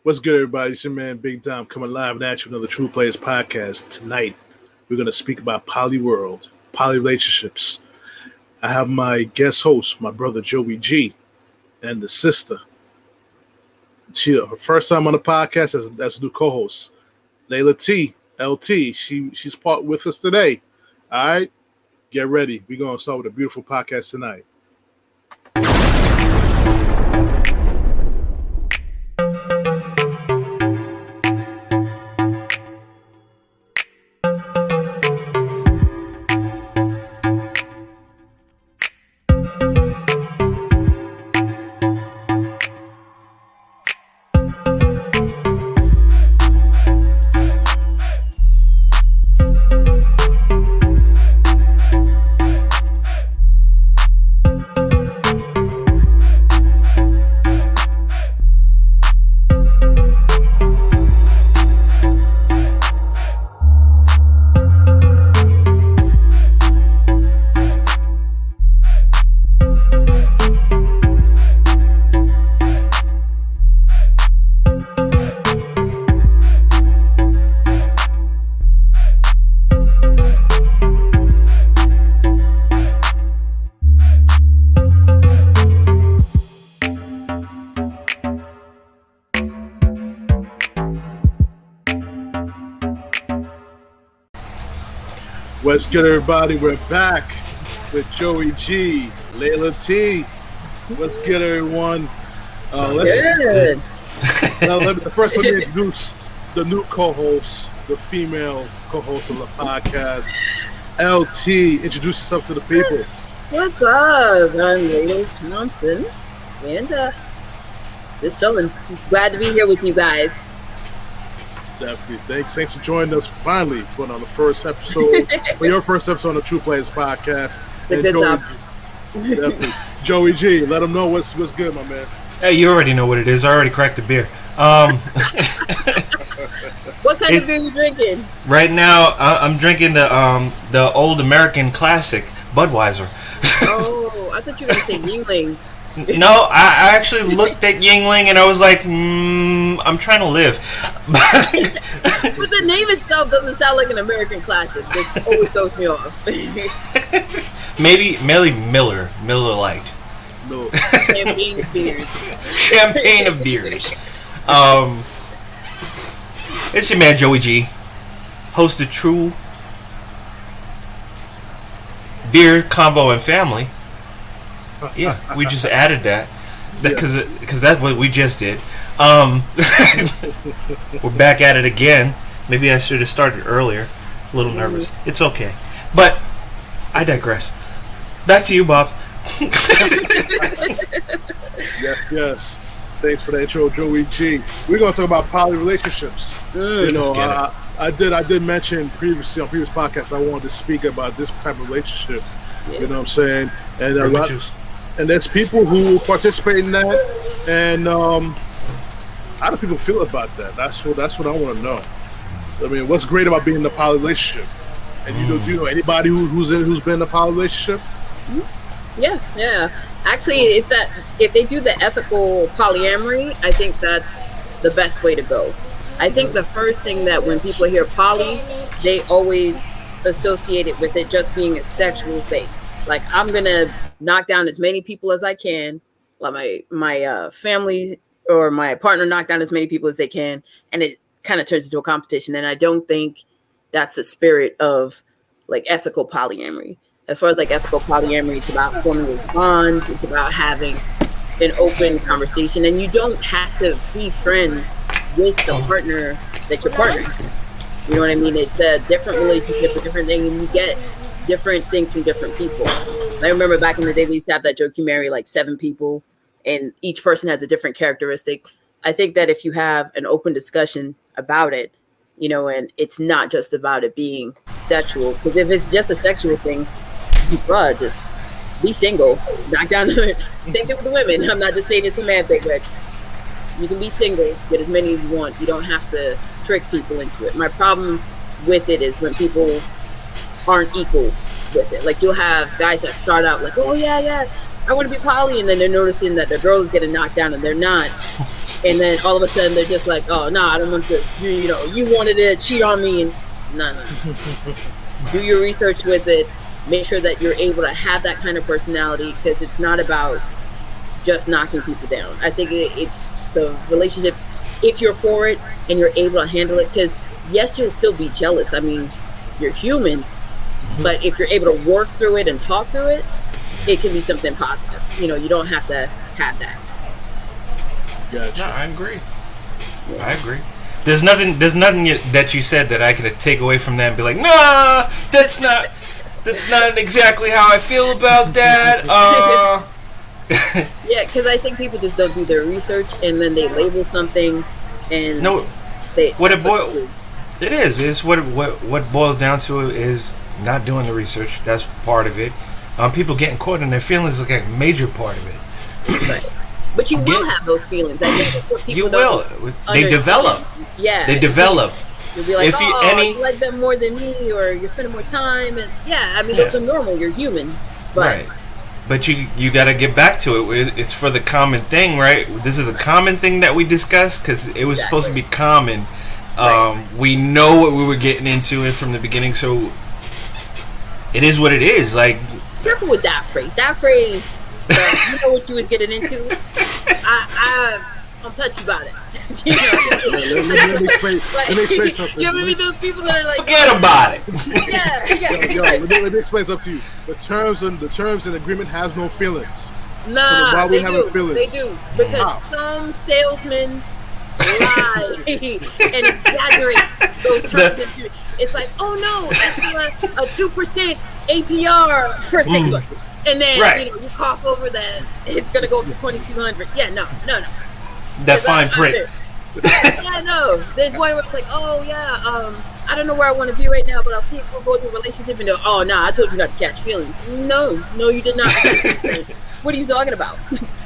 What's good, everybody? It's your man Big Dom coming live at you another True Players podcast. Tonight, we're going to speak about poly world, poly relationships. I have my guest host, my brother Joey G, and the sister. Her first time on the podcast as a new co-host, Layla T, LT. She's part with us today. All right, get ready. We're going to start with a beautiful podcast tonight. What's good, everybody? We're back with Joey G, Layla T. What's good, everyone? Good. Let me introduce the new co-host, the female co-host of the podcast, LT. Introduce yourself to the people. What's up? I'm Layla Johnson, and just chilling. Glad to be here with you guys. Definitely. Thanks for joining us finally for on the first episode, for your first episode on the True Players podcast. It's a good job. Joey G, let them know what's good, my man. Hey, you already know what it is. I already cracked the beer. What kind of beer are you drinking? Right now, I'm drinking the old American classic, Budweiser. Oh, I thought you were going to say Yuengling. No, I actually looked at Yuengling and I was like, I'm trying to live. But the name itself doesn't sound like an American classic, which always throws me off. Maybe Miller Lite. No. Champagne of beers. Champagne of beers. It's your man Joey G, host of True Beer Convo and Family. Yeah, we just added that because that's what we just did. We're back at it again. Maybe I should have started earlier. A little nervous. It's okay, but I digress. Back to you, Bob. Yes. Thanks for the intro, Joey G. We're gonna talk about poly relationships. I did mention previously on previous podcasts I wanted to speak about this type of relationship. Yeah. You know what I'm saying? And there's people who participate in that, and how do people feel about that? That's what I want to know. I mean, what's great about being in a poly relationship? And do you know anybody who's been in a poly relationship? Yeah. Actually, if they do the ethical polyamory, I think that's the best way to go. I think the first thing that when people hear poly, they always associate it with it just being a sexual thing. Like, I'm gonna knock down as many people as I can, like my family or my partner knock down as many people as they can, and it kind of turns into a competition. And I don't think that's the spirit of like ethical polyamory. As far as like ethical polyamory, it's about forming those bonds. It's about having an open conversation, and you don't have to be friends with the partner that you're partnering. You know what I mean? It's a different relationship, a different thing, and you get different things from different people. I remember back in the day, we used to have that joke: you marry like 7 people, and each person has a different characteristic. I think that if you have an open discussion about it, you know, and it's not just about it being sexual, because if it's just a sexual thing, just be single, knock down the same thing with the women. I'm not just saying it's a man thing, but you can be single, get as many as you want. You don't have to trick people into it. My problem with it is when people aren't equal with it. Like, you'll have guys that start out like, oh yeah, I want to be poly, and then they're noticing that their girl is getting knocked down and they're not. and then all of a sudden they're just like, oh no, I don't want to. You wanted to cheat on me, and no. Do your research with it. Make sure that you're able to have that kind of personality, because it's not about just knocking people down. I think the relationship, if you're for it and you're able to handle it, because yes, you'll still be jealous. I mean, you're human, but if you're able to work through it and talk through it, it can be something positive. You don't have to have that. Gotcha. No, I agree. I agree. There's nothing that you said that I can take away from that and be like, nah, that's not exactly how I feel about that. Yeah, because I think people just don't do their research, and then they label something, and no, it is what boils down to is not doing the research. That's part of it. People getting caught in their feelings is like a major part of it. Right. But you will have those feelings. I think that's what people you will. They develop. Yeah. They develop. You'll be like, you like them more than me, or you're spending more time, and those are normal. You're human, but right. But you got to get back to it. It's for the common thing, right? This is a common thing that we discussed because it was supposed to be common. Right. We know what we were getting into it from the beginning, so it is what it is. Like, careful with that phrase. That phrase, you know what you was getting into. I'm touchy about it. Let me explain something. You ever meet those people that are like, forget about it. Let me explain something to you. The terms and agreement has no feelings. Nah, so why we they having do. feelings? They do, because some salesmen lie and exaggerate those terms. It's like, oh no, it's a 2% APR per single. And then you cough over that it's gonna go up to 2,200. Yeah, no. That fine print. Yeah, no. There's one where it's like, oh yeah, I don't know where I want to be right now, but I'll see if we'll go through a relationship. And oh nah, I told you not to catch feelings. No, you did not. What are you talking about?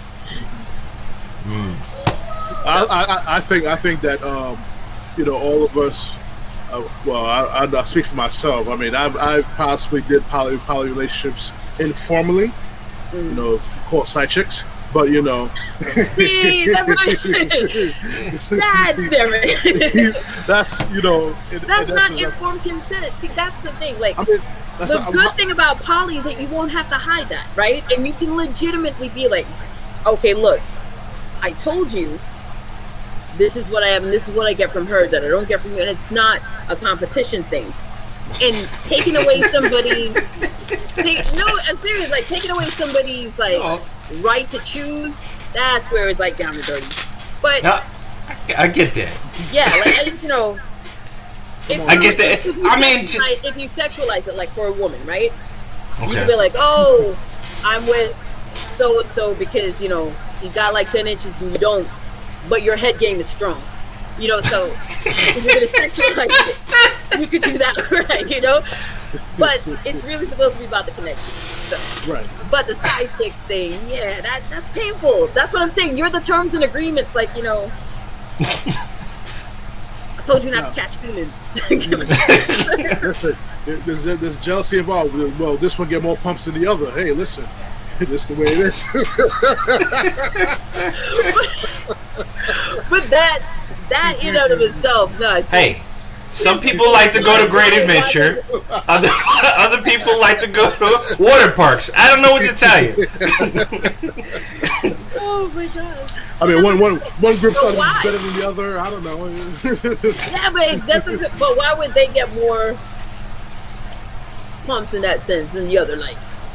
I think that all of us. I speak for myself. I mean, I possibly did poly relationships informally, called side chicks, but See, that's what I said. That's different. That's that's not informed consent. See, that's the thing. Like, the good thing about poly is that you won't have to hide that, right? And you can legitimately be like, okay, look, I told you this is what I have and this is what I get from her that I don't get from you, and it's not a competition thing. And taking away somebody's I'm serious, like taking away somebody's right to choose, that's where it's like down and dirty. But no, I get that. Yeah, like I get that. If you sexualize it, like for a woman, right? Okay. You can be like, oh, I'm with so and so because you got like 10 inches and you don't, but your head game is strong. So if you're gonna sexualize it, you could do that, right? But it's really supposed to be about the connection. So. Right. But the side chick thing, that's painful. That's what I'm saying. You're the terms and agreements, I told you not to catch feelings. Listen, there's jealousy involved. Well, this one get more pumps than the other. Hey, listen, this is the way it is. But that in and of itself, no. Hey, some people like to go to Great Adventure. Other people like to go to water parks. I don't know what to tell you. Oh my god. I mean, one group better than the other. I don't know. Yeah, but why would they get more pumps in that sense than the other? Like,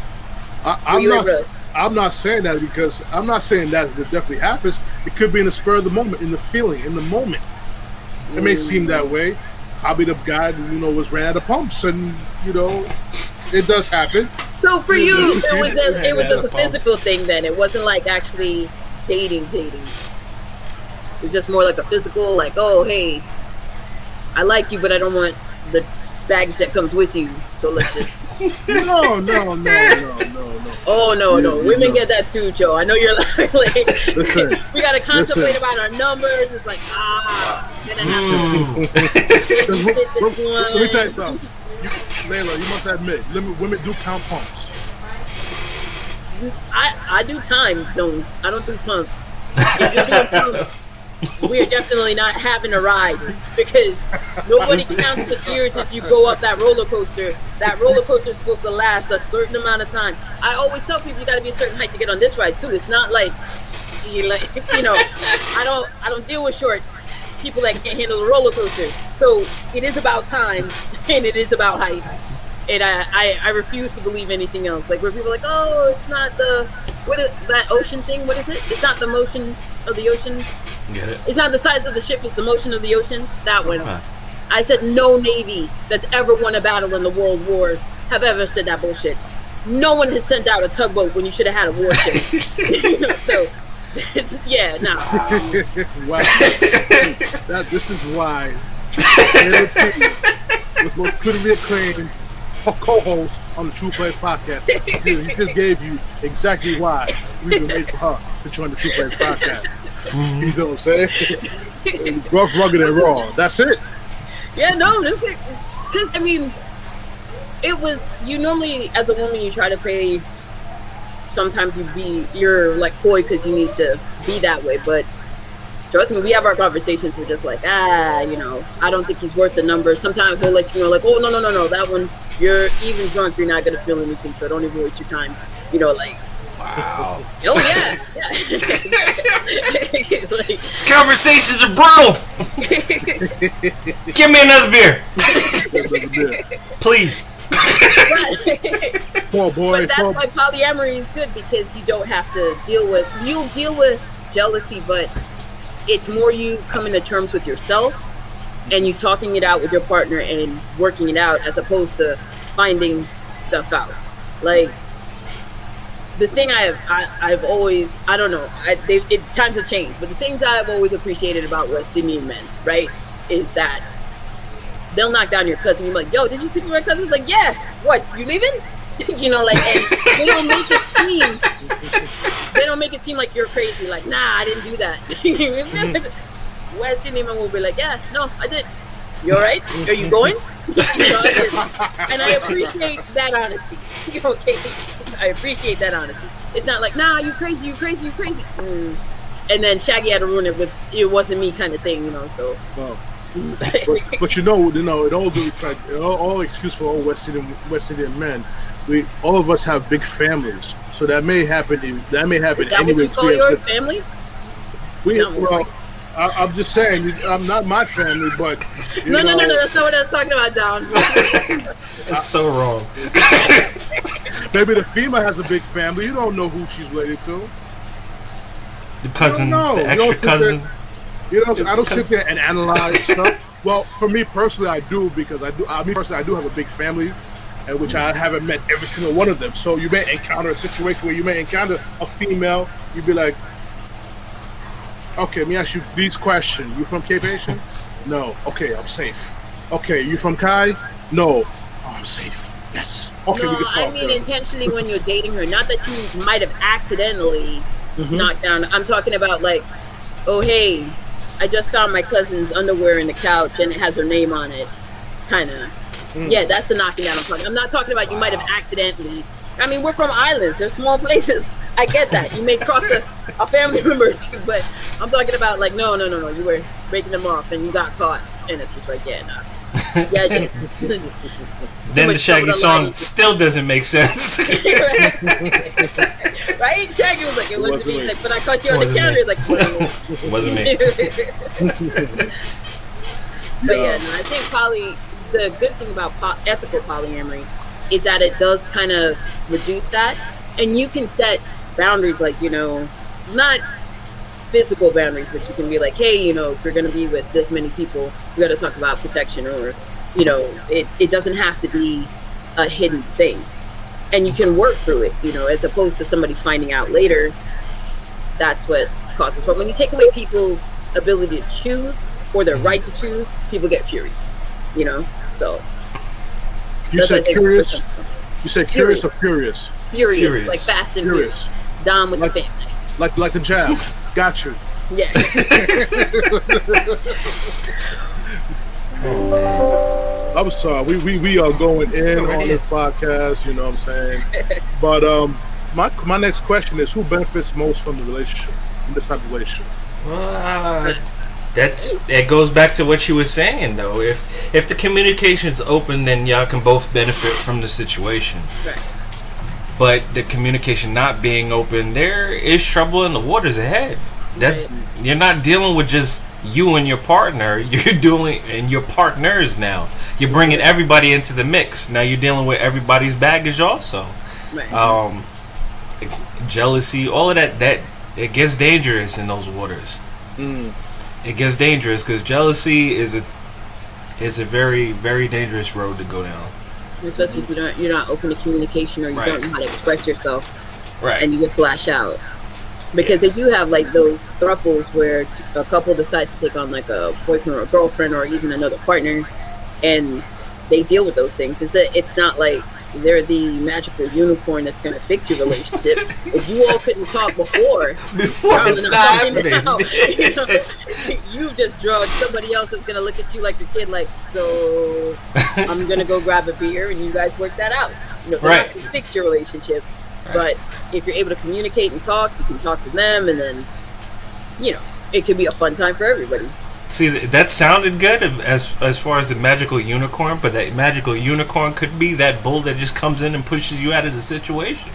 I'm not saying that because I'm not saying that it definitely happens. It could be in the spur of the moment, in the feeling, in the moment. It may seem that way. Probably the guy, was ran out of pumps, and it does happen. So for you, it was just a physical thing. Then it wasn't like actually dating. It's just more like a physical, like, oh hey, I like you, but I don't want the baggage that comes with you. So let's just. No. Oh no. Women get that too, Joe. I know you're like listen, we gotta contemplate about our numbers. It's like gonna have to. Let me tell you something. Layla, you must admit, women do count pumps. I do time zones. I don't do pumps. we are definitely not having a ride because nobody counts the years as you go up that roller coaster. That roller coaster is supposed to last a certain amount of time. I always tell people you got to be a certain height to get on this ride too. It's not like I don't deal with short people that can't handle the roller coaster. So it is about time and it is about height. And I refuse to believe anything else. Like where people are like, oh, it's not what is that ocean thing? What is it? It's not the motion of the ocean. Get it? It's not the size of the ship, it's the motion of the ocean. That one. I said no Navy that's ever won a battle in the world wars have ever said that bullshit. No one has sent out a tugboat when you should have had a warship. So yeah, no. Wow. This is why was most critically acclaimed co-host on the True Players podcast. He just gave you exactly why we were made for her to join the True Players podcast. You know what I'm saying? Rough, rugged, and raw. That's it. Yeah, no, this is because I mean, it was you normally as a woman you try to play. Sometimes you're like coy because you need to be that way, but trust me, we have our conversations. We're just like, I don't think he's worth the number. Sometimes he'll let you know, like, oh, no, that one, you're even drunk, you're not going to feel anything, so don't even waste your time. Like, wow. Oh, yeah. Like, these conversations are brutal. Give me another beer. Please. Poor boy. But that's why polyamory is good, because you don't have to you'll deal with jealousy, but it's more you coming to terms with yourself and you talking it out with your partner and working it out as opposed to finding stuff out. Like the thing I've always, I don't know, times have changed, but the things I've always appreciated about West Indian men, right, is that they'll knock down your cousin. You're like, yo, did you see my cousin? It's like, yeah. What, you leaving? And they don't make it seem like you're crazy. Like, nah, I didn't do that. West Indian men will be like, yeah, no, I did. You all right? Are you going? And I appreciate that honesty. Okay, I appreciate that honesty. It's not like, nah, you crazy. And then Shaggy had to ruin it with it wasn't me kind of thing, So. Oh. But it all excuse for all West Indian men. All of us have big families, so that may happen. Is that anyway. What you call your family? I'm just saying, I'm not my family, but no, that's not what I was talking about, Don. That's so wrong. Maybe the female has a big family. You don't know who she's related to. The cousin, the extra cousin. I don't sit there and analyze stuff. Well, for me personally, I do, because I do have a big family, and which I haven't met every single one of them. So you may encounter a situation where you may encounter a female. You'd be like, okay, let me ask you these questions. You from Cape Haitian? No. Okay, I'm safe. Okay, you from Kai? No. Oh, I'm safe. Yes. Okay, no, we can talk. I mean intentionally when you're dating her. Not that you might have accidentally knocked down. I'm talking about like, oh, hey, I just found my cousin's underwear in the couch and it has her name on it. Kind of. Yeah, that's the knocking down I'm talking. I'm not talking about you might have accidentally. I mean, we're from islands. They're small places. I get that. You may cross a family member too, but I'm talking about like, no. You were breaking them off and you got caught. And it's just like, yeah, nah. Yeah, then the Shaggy song still doesn't make sense. Right? Shaggy was like, it wasn't me. Like, but I caught you on the counter. Like, wasn't me. But yeah, no, I think the good thing about ethical polyamory is that it does kind of reduce that, and you can set boundaries, like, not physical boundaries, but you can be like, hey, if you're going to be with this many people, we got to talk about protection, or it doesn't have to be a hidden thing, and you can work through it, as opposed to somebody finding out later. That's what causes problems. When you take away people's ability to choose or their right to choose, people get furious. So you said curious. You said curious or furious? Furious, like fast and furious. Dom with the family. Like the jab. Got you. Yeah. I'm sorry. We are going in on this podcast. You know what I'm saying? But my next question is, who benefits most from the relationship? in this type of relationship? It goes back to what you were saying, though. If the communication's open, then y'all can both benefit from the situation. Right. But the communication not being open, there is trouble in the waters ahead. You're not dealing with just you and your partner. You're dealing and your partners now. You're bringing everybody into the mix. Now you're dealing with everybody's baggage also. Right. Jealousy, all of that it gets dangerous in those waters. It gets dangerous because jealousy is a very, very dangerous road to go down. Especially if you're not open to communication or you don't know how to express yourself, right? And you just lash out. Because they do have like those thruples where a couple decides to take on like a boyfriend or a girlfriend or even another partner, and they deal with those things. It's not like they're the magical unicorn that's going to fix your relationship. If you all couldn't talk before it's not happening. Now, you just drugged somebody else that's going to look at you like your kid, like, so I'm going to go grab a beer and you guys work that out. They're not going to fix your relationship. But if you're able to communicate and talk, you can talk to them, and then, it can be a fun time for everybody. See, that sounded good as far as the magical unicorn, but that magical unicorn could be that bull that just comes in and pushes you out of the situation.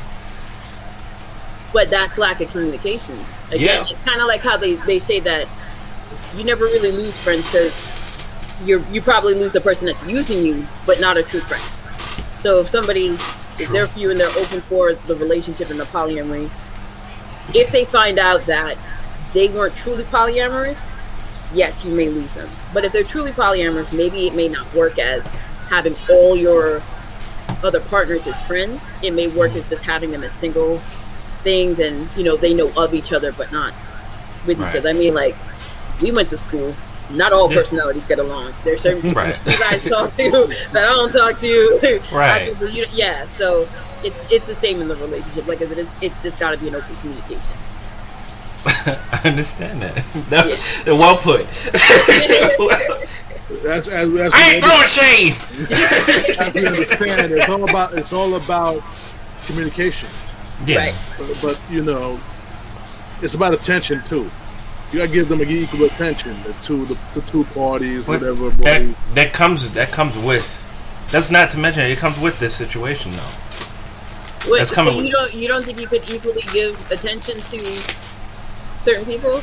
But that's lack of communication. Again, it's kind of like how they say that you never really lose friends because you probably lose the person that's using you, but not a true friend. So if somebody is there for you and they're open for the relationship and the polyamory, if they find out that they weren't truly polyamorous, yes, you may lose them. But if they're truly polyamorous, maybe it may not work as having all your other partners as friends. It may work as just having them as single things, and they know of each other but not with each other. I mean, like, we went to school. Not all personalities get along. There's certain people you guys talk to that I don't talk to. Right. So it's the same in the relationship. Like as it is, it's just got to be an open communication. I understand that. Well put. As I ain't throwing shade. As we understand, it's all about communication. Yeah. Right. But it's about attention too. You gotta give them equal attention the two parties, but whatever. That comes with. That's not to mention it comes with this situation though. Wait, so you don't think you could equally give attention to certain people?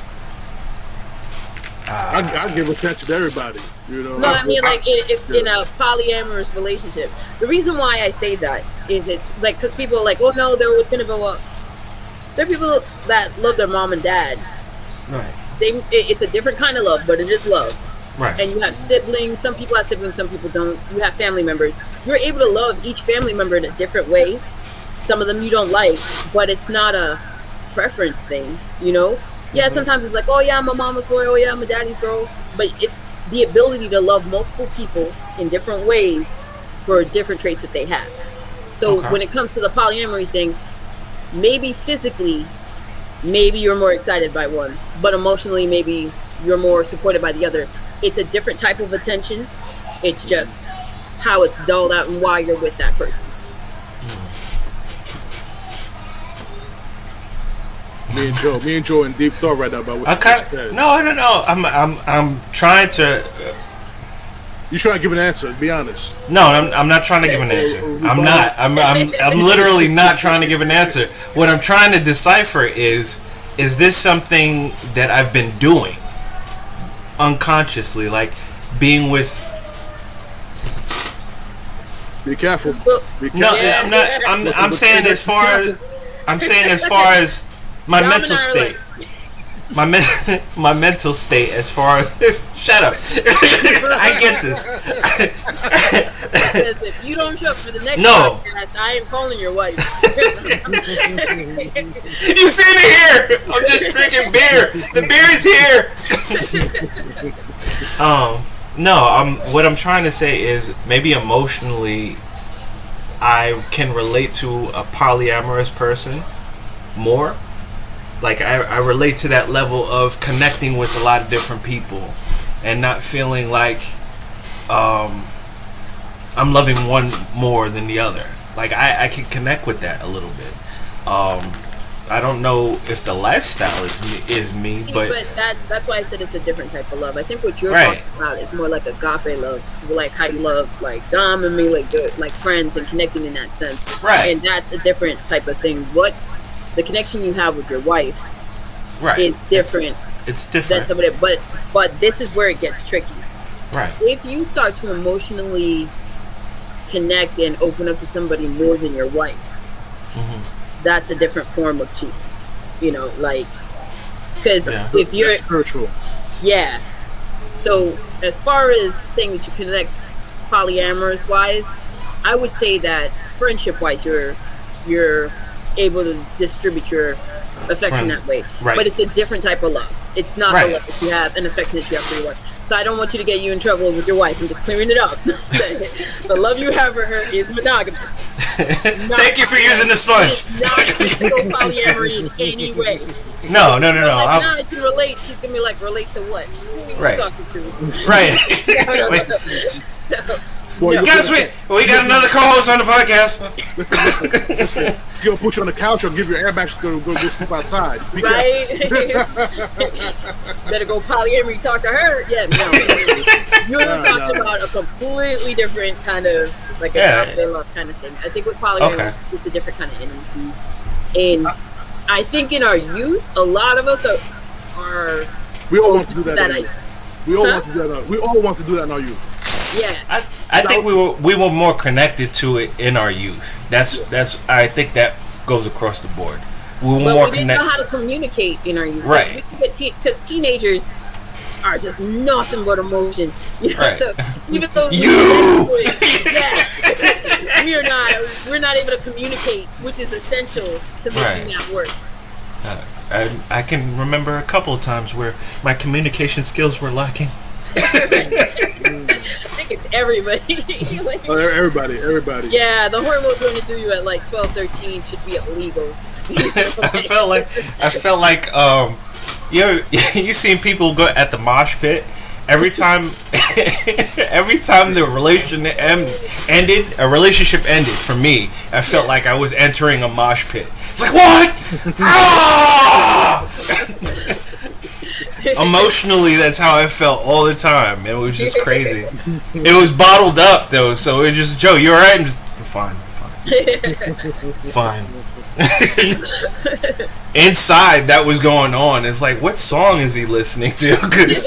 I give attention to everybody. No, I mean like if in a polyamorous relationship. The reason why I say that is it's like because people are like, oh no, they're always gonna go up. There are people that love their mom and dad. Right. It's a different kind of love, but it is love. Right. And you have siblings. Some people have siblings, some people don't. You have family members. You're able to love each family member in a different way. Some of them you don't like, but it's not a preference thing, Yeah, sometimes it's like, oh yeah, I'm a mama's boy, oh yeah, I'm a daddy's girl. But it's the ability to love multiple people in different ways for different traits that they have. So when it comes to the polyamory thing, maybe physically, maybe you're more excited by one, but emotionally, maybe you're more supported by the other. It's a different type of attention. It's just how it's doled out and why you're with that person. Me and Joe in deep thought right now about what you just said. No. I'm trying to. You trying to give an answer? Be honest. No, I'm not trying to give an answer. I'm not. I'm literally not trying to give an answer. What I'm trying to decipher is this something that I've been doing unconsciously, like being with. Be careful. No, I'm not. I'm saying as far as my mental state. My mental state as far as shut up. I get this. Because if you don't show up for the next podcast, I am calling your wife. You seen it here. I'm just drinking beer. The beer is here. What I'm trying to say is maybe emotionally I can relate to a polyamorous person more. Like I relate to that level of connecting with a lot of different people and not feeling like I'm loving one more than the other. Like I can connect with that a little bit. I don't know if the lifestyle is me, but that's why I said it's a different type of love. I think what you're right. talking about is more like agape love, like how you love like Dom and me, like friends and connecting in that sense. Right. And that's a different type of thing. What the connection you have with your wife, right, is different. It's different. Than somebody, but this is where it gets tricky. Right. If you start to emotionally connect and open up to somebody more than your wife, that's a different form of cheating. You know, like, because if you're spiritual, so as far as saying that you connect polyamorous wise, I would say that friendship wise, you're able to distribute your affection that way. Right. But it's a different type of love. It's not the love that you have, an affection that you have for your wife. So I don't want you to get you in trouble with your wife. I'm just clearing it up. The love you have for her is monogamous. Thank you for using the sponge. Not to go polyamory in any way. No. Like, now I can relate. She's gonna be like, relate to what? Who are you talking to? Right. Guys, we got another co-host on the podcast. He's gonna put you on the couch or give you an airbag. She's gonna go sleep outside. Right? Better go polyamory. Talk to her. Yeah, no. You're talking about a completely different kind of like a love kind of thing. I think with polyamory, it's a different kind of energy. And I think in our youth, a lot of us are. We all want to do that. We all want to do that. We all want to do that in our youth. Yeah, I think we were more connected to it in our youth. That's I think that goes across the board. We were more didn't know how to communicate in our youth. Right. Because teenagers are just nothing but emotion. You know? Right. So even though we're not able to communicate, which is essential to making that work. I can remember a couple of times where my communication skills were lacking. I think it's everybody. Everybody. Yeah, the hormones going to do you at like 12, 13 should be illegal. I felt like you seen people go at the mosh pit every time the relationship ended for me. I felt like I was entering a mosh pit. It's like, what? Emotionally, that's how I felt all the time. It was just crazy. It was bottled up though, so it just, Joe, you alright? Fine. Inside, that was going on. It's like, what song is he listening to?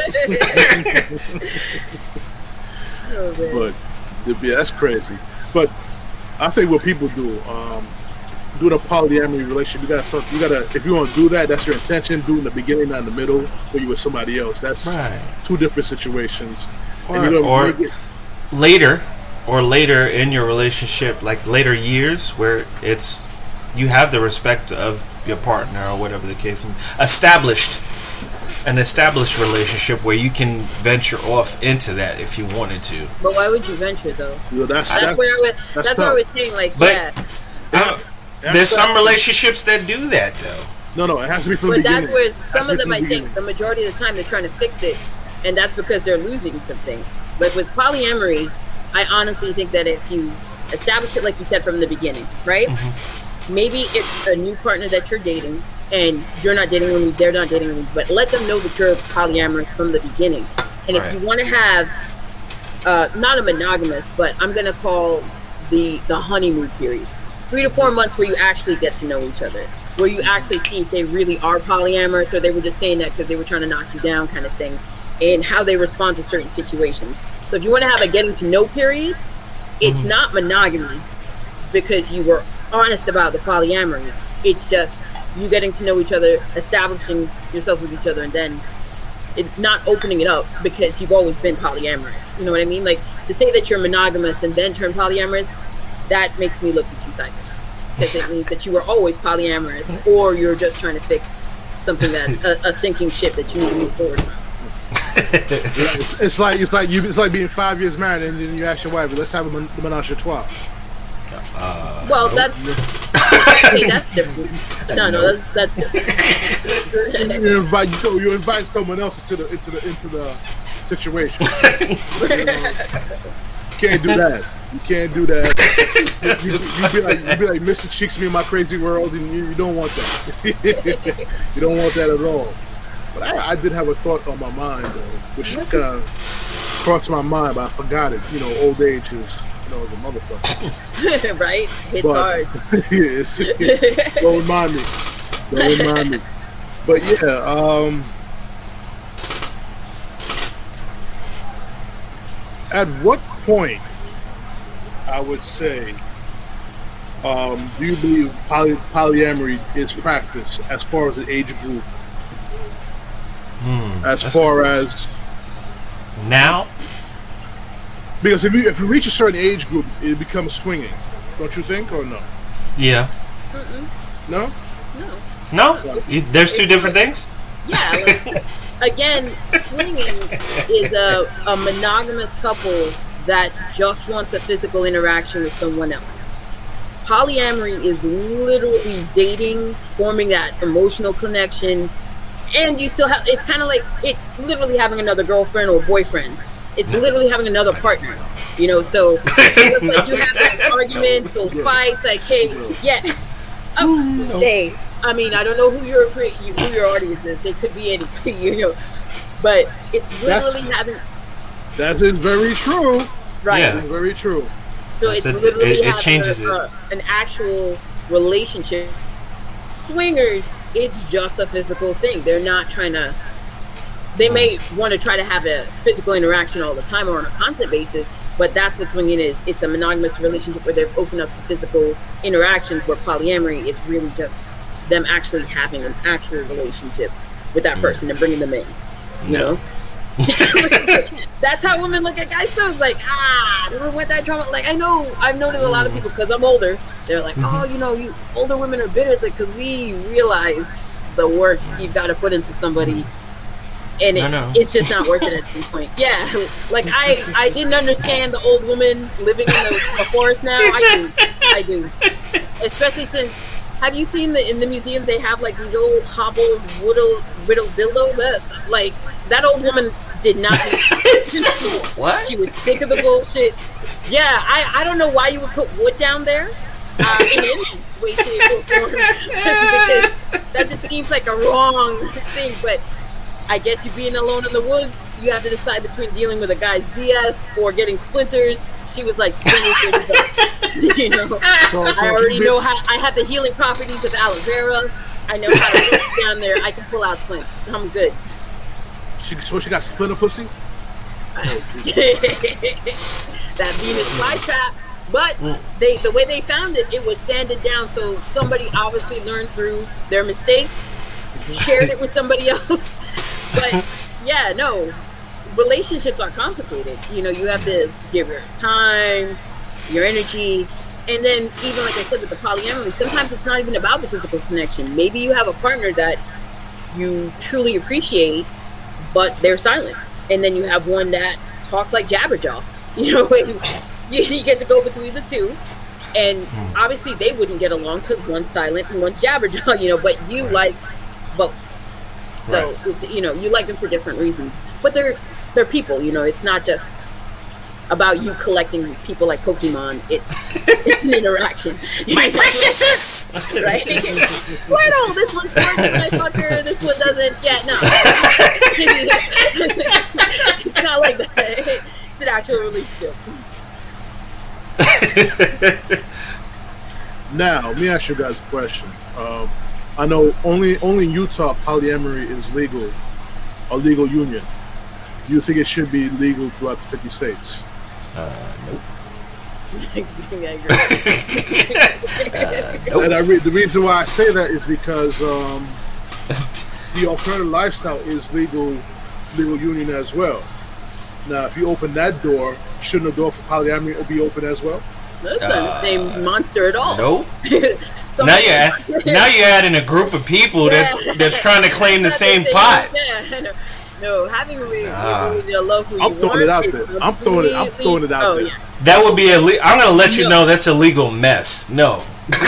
But yeah, that's crazy. But I think what people do, doing a polyamory relationship, you gotta if you want to do that, that's your intention. Do it in the beginning, not in the middle, where you with somebody else. That's two different situations. Or later in your relationship, like later years, where it's you have the respect of your partner or whatever the case may be, an established relationship where you can venture off into that if you wanted to. But why would you venture though? Well, that's where I was saying, like, there's some relationships that do that though. No, it has to be from the beginning. But that's where some of them, I think, the majority of the time, they're trying to fix it, and that's because they're losing something. But with polyamory, I honestly think that if you establish it, like you said, from the beginning, right? Mm-hmm. Maybe it's a new partner that you're dating, and you're not dating them, they're not dating them, but let them know that you're polyamorous from the beginning. And if you want to have, not a monogamous, but I'm going to call the honeymoon period, 3 to 4 months where you actually get to know each other, where you actually see if they really are polyamorous or they were just saying that because they were trying to knock you down kind of thing, and how they respond to certain situations. So if you want to have a getting to know period, it's not monogamy because you were honest about the polyamory. It's just you getting to know each other, establishing yourself with each other, and then it's not opening it up because you've always been polyamorous. You know what I mean? Like, to say that you're monogamous and then turn polyamorous, that makes me look at you sideways, because it means that you were always polyamorous, or you're just trying to fix something that a sinking ship that you need to move forward from. It's like being 5 years married and then you ask your wife, let's have a menage a trois. Well, that's okay, that's different. No, that's different. You invite someone else into the situation. can't do that. You can't do that. You be like Mr. Cheeks Me in My Crazy World, and you don't want that. You don't want that at all. But I did have a thought on my mind, though, which kind of crossed my mind, but I forgot it. You know, old age is, you know, the motherfucker. Right? It's hard. Don't remind me. Don't remind me. But yeah, at what point, I would say, do you believe polyamory is practiced as far as the age group? As far as now? Because if you reach a certain age group, it becomes swinging. Don't you think, or no? Yeah. No? No? There's two different things? Yeah. Like, again, swinging is a monogamous couple that just wants a physical interaction with someone else. Polyamory is literally dating, forming that emotional connection, and you still have, it's kind of like, it's literally having another girlfriend or boyfriend. It's literally having another partner, you know, so it's like you have those arguments, those fights, like, hey, yeah, hey, I mean, I don't know who your audience is. It could be any, you know, but it's literally having. That is very true. Right. Yeah. That is very true. So it's literally having changes an actual relationship. Swingers, it's just a physical thing. They're not trying to. They may want to try to have a physical interaction all the time or on a constant basis, but that's what swinging is. It's a monogamous relationship where they're open up to physical interactions. Where polyamory, it's really just them actually having an actual relationship with that person and bringing them in. You know. That's how women look at guys. So it's like, I don't want that drama. Like, I know, I've noticed a lot of people, because I'm older, they're like, oh, you know, you older women are bitter. It's like, because we realize the work you've got to put into somebody, and it's just not worth it at some point. Yeah, like I didn't understand the old woman living in the forest. Now I do, especially since. Have you seen in the museum they have like these old hobbled whittled dildo? That old woman did not. What? She was sick of the bullshit. Yeah, I don't know why you would put wood down there in any way, shape, or form, because that just seems like a wrong thing. But I guess you being alone in the woods, you have to decide between dealing with a guy's BS or getting splinters. She was like splinters, you know. I already know how. I have the healing properties of aloe vera. I know how to put it down there. I can pull out splint. I'm good. So she got splinter pussy? That Venus flytrap. But the way they found it, it was sanded down. So somebody obviously learned through their mistakes, shared it with somebody else. But yeah, no. Relationships are complicated. You know, you have to give your time, your energy, and then even like I said with the polyamory, sometimes it's not even about the physical connection. Maybe you have a partner that you truly appreciate, but they're silent, and then you have one that talks like Jabberjaw. You know, you get to go between the two, and obviously they wouldn't get along because one's silent and one's Jabberjaw. You know, but you like both, so you know you like them for different reasons, but they're people, you know. It's not just about you collecting people like Pokemon. It's an interaction. My preciouses! Right? Squirtle! This one squirts my fucker, this one doesn't. Yeah, no. It's not like that. It's an actual relationship. Now, let me ask you guys a question. I know only in Utah polyamory is legal, a legal union. Do you think it should be legal throughout the 50 states? Nope. And the reason why I say that is because the alternative lifestyle is legal union as well. Now, if you open that door, shouldn't the door for polyamory be open as well? That's not the same monster at all. Nope. Now you're adding a group of people that's trying to claim the same pot. Yeah, no, having a love who I'm throwing it out there. I'm throwing it out there. Yeah. That would be I'm gonna let you know that's a legal mess. No.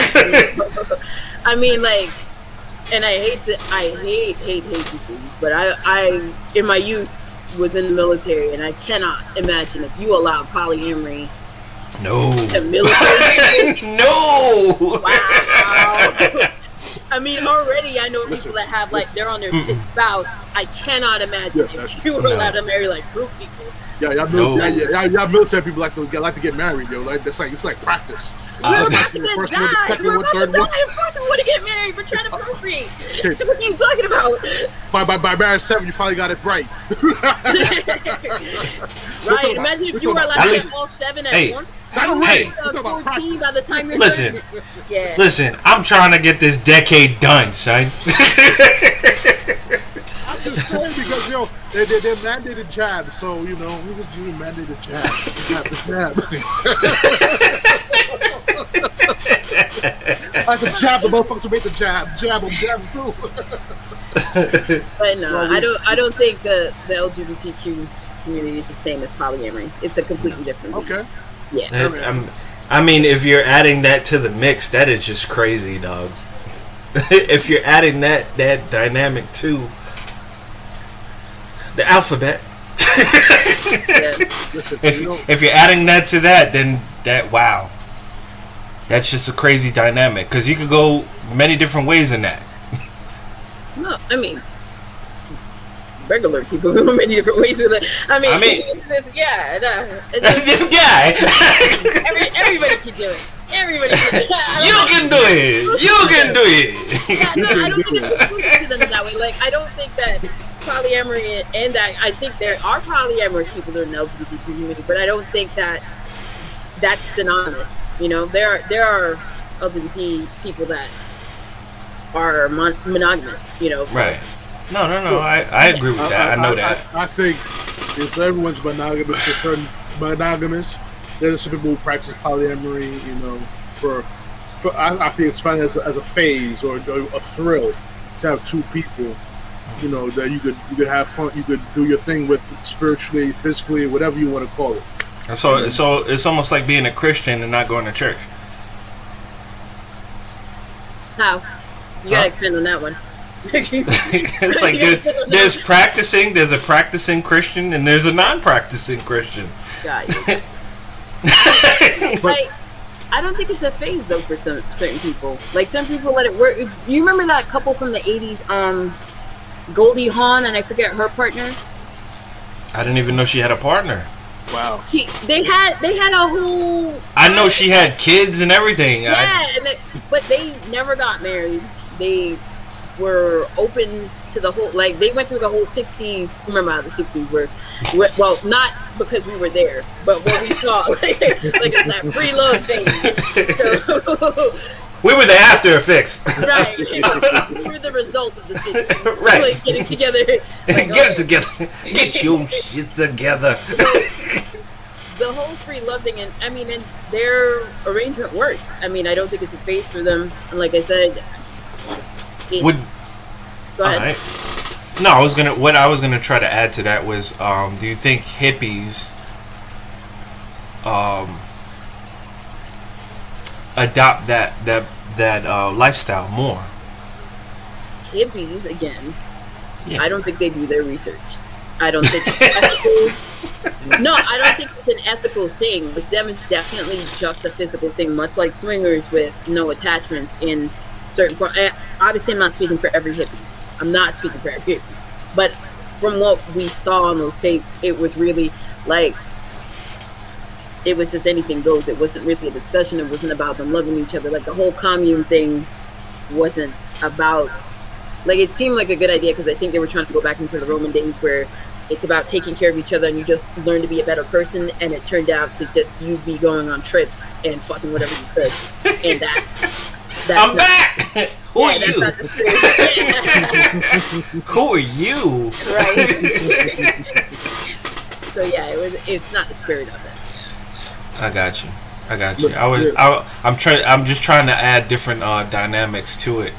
I mean, like, and I hate these things, but I in my youth was in the military, and I cannot imagine if you allowed polyamory. No. The military. No. Wow. I mean, already I know people that have like they're on their sixth spouse. I cannot imagine if you were allowed to marry like group people. Yeah, y'all military people like to get married, yo. Like it's like practice. We're about to die. We're about to die. Of course, we want to get married. We're trying to procreate. What are you talking about? By marriage 7, you finally got it right. Right. Imagine if you were allowed to get all 7 at once. Hey, by the time you're listen, listen. I'm trying to get this decade done, son. I'm just saying because they're mandated jab, so we would do mandated jab. I can jab the motherfuckers who make the jab too. But no, I don't think the LGBTQ community is the same as polyamory. It's a completely different. Okay. Yeah. I mean, if you're adding that to the mix, that is just crazy, dog. If you're adding that dynamic to the alphabet, if you're adding that to that, then wow, that's just a crazy dynamic because you could go many different ways in that. No, I mean, regular people go many different ways with it. I mean this guy. Everybody can do it. Everybody can do it. You can do it. You can do it. Yeah, no, I don't think it's exclusive to them that way. Like, I don't think that polyamory and that I think there are polyamorous people in the LGBT community, but I don't think that that's synonymous. There are LGBT people that are monogamous. Right. No. I agree with that. I know that. I think if everyone's monogamous, there's some people who practice polyamory. I think it's fine as a phase or a thrill to have two people. That you could have fun. You could do your thing with spiritually, physically, whatever you want to call it. So it's almost like being a Christian and not going to church. How? You gotta expand on that one. It's like there's a practicing Christian and there's a non-practicing Christian. Got you. I don't think it's a phase though for certain people. Like some people let it work. You remember that couple from the 80s, Goldie Hawn and I forget her partner? I didn't even know she had a partner. Wow. They had a whole. I know she had kids and everything. Yeah, but they never got married. They were open to the whole, like they went through the whole 60s. Remember how the 60s were? Well, not because we were there, but what we saw, like it's that free love thing. So, we were the after effects. Right. We were the result of the 60s. Right. Like getting together. Like, get it together. Get your shit together. The whole free love thing, and their arrangement works. I don't think it's a phase for them. And like I said, go ahead. Right. No, what I was gonna try to add to that was, do you think hippies adopt that lifestyle more? Hippies again. Yeah. I don't think they do their research. I don't think it's ethical. No, I don't think it's an ethical thing. With them, it's definitely just a physical thing, much like swingers with no attachments in certain form. Obviously, I'm not speaking for every hippie. But from what we saw on those tapes, it was really like it was just anything goes. It wasn't really a discussion. It wasn't about them loving each other. Like the whole commune thing wasn't about. Like it seemed like a good idea because I think they were trying to go back into the Roman days where it's about taking care of each other and you just learn to be a better person. And it turned out to just you be going on trips and fucking whatever you could. And that's I'm back. Who are you? Who are you? Right. So yeah, it's not the spirit of it. I got you. I'm just trying to add different dynamics to it.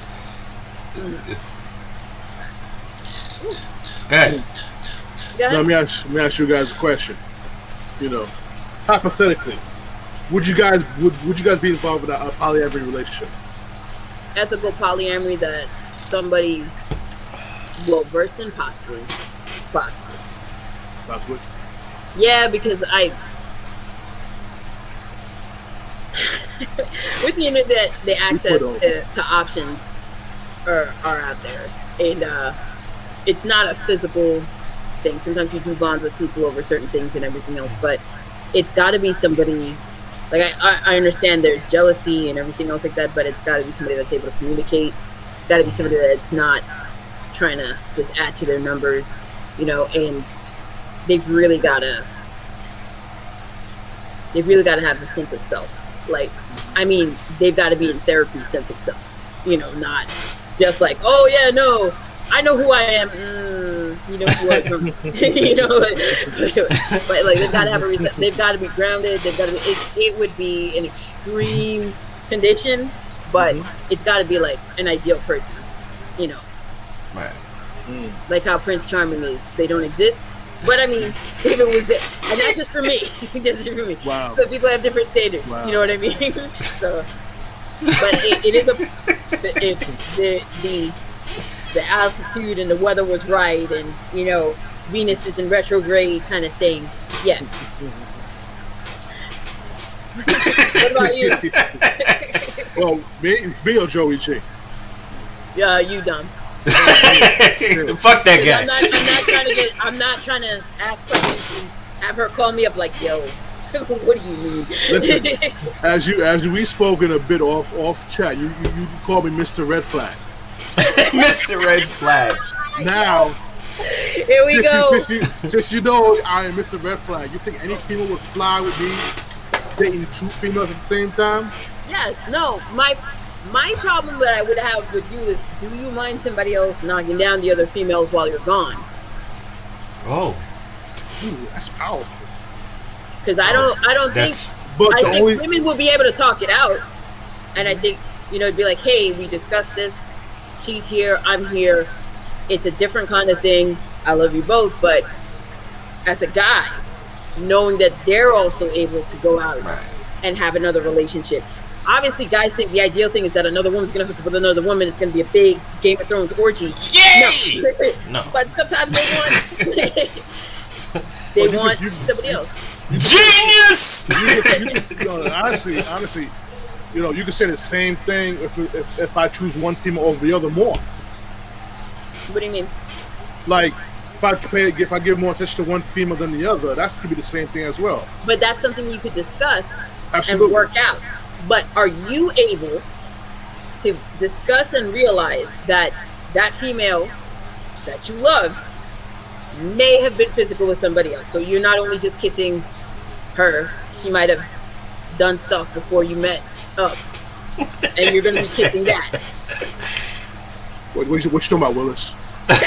Go ahead. Now, let me ask you guys a question. Hypothetically, would you guys be involved with a polyamory relationship? Ethical polyamory that somebody's well versed in, possibly. That's good. Yeah, because with the internet, the access to options are out there, and it's not a physical thing. Sometimes you do bond with people over certain things and everything else, but it's got to be somebody. Like I understand there's jealousy and everything else like that, but it's got to be somebody that's able to communicate. It's got to be somebody that's not trying to just add to their numbers, you know. And they've really got to have a sense of self. Like, I mean, they've got to be in therapy, sense of self, you know, not just like, oh yeah, no, I know who I am. You know who I am. You know, but like they've got to have a reason. They've got to be grounded. They've got to be. It would be an extreme condition, but it's got to be like an ideal person, you know. Right. Like how Prince Charming is. They don't exist. But I mean, if it was it, and that's just for me, just for me. Wow. So people have different standards. Wow. You know what I mean? So, but it is the altitude and the weather was right, and you know, Venus is in retrograde kind of thing. Yeah. What about you? Well, me or Joey G? Yeah, you dumb. Fuck that guy. I'm not trying to ask questions and have her call me up like, yo, what do you mean? Listen, as we spoken a bit off chat, you call me Mr. Red Flag. Mr. Red Flag. Now, here we go. Since you know I am Mr. Red Flag, you think any female would fly with me dating two females at the same time? Yes. No. My problem that I would have with you is, do you mind somebody else knocking down the other females while you're gone? Oh. Ooh, that's powerful. Because I don't think women will be able to talk it out, and I think, you know, it'd be like, hey, we discussed this. She's here, I'm here. It's a different kind of thing. I love you both, but as a guy, knowing that they're also able to go out and have another relationship. Obviously, guys think the ideal thing is that another woman's going to hook up with another woman. It's going to be a big Game of Thrones orgy. Yay! No. But sometimes they want somebody else. Genius! Honestly, you know, you could say the same thing if I choose one female over the other more. What do you mean? Like, if I give more attention to one female than the other, that could be the same thing as well. But that's something you could discuss Absolutely. And work out. But are you able to discuss and realize that that female that you love may have been physical with somebody else? So you're not only just kissing her, she might have done stuff before you met up, and you're going to be kissing that. What you talking about, Willis?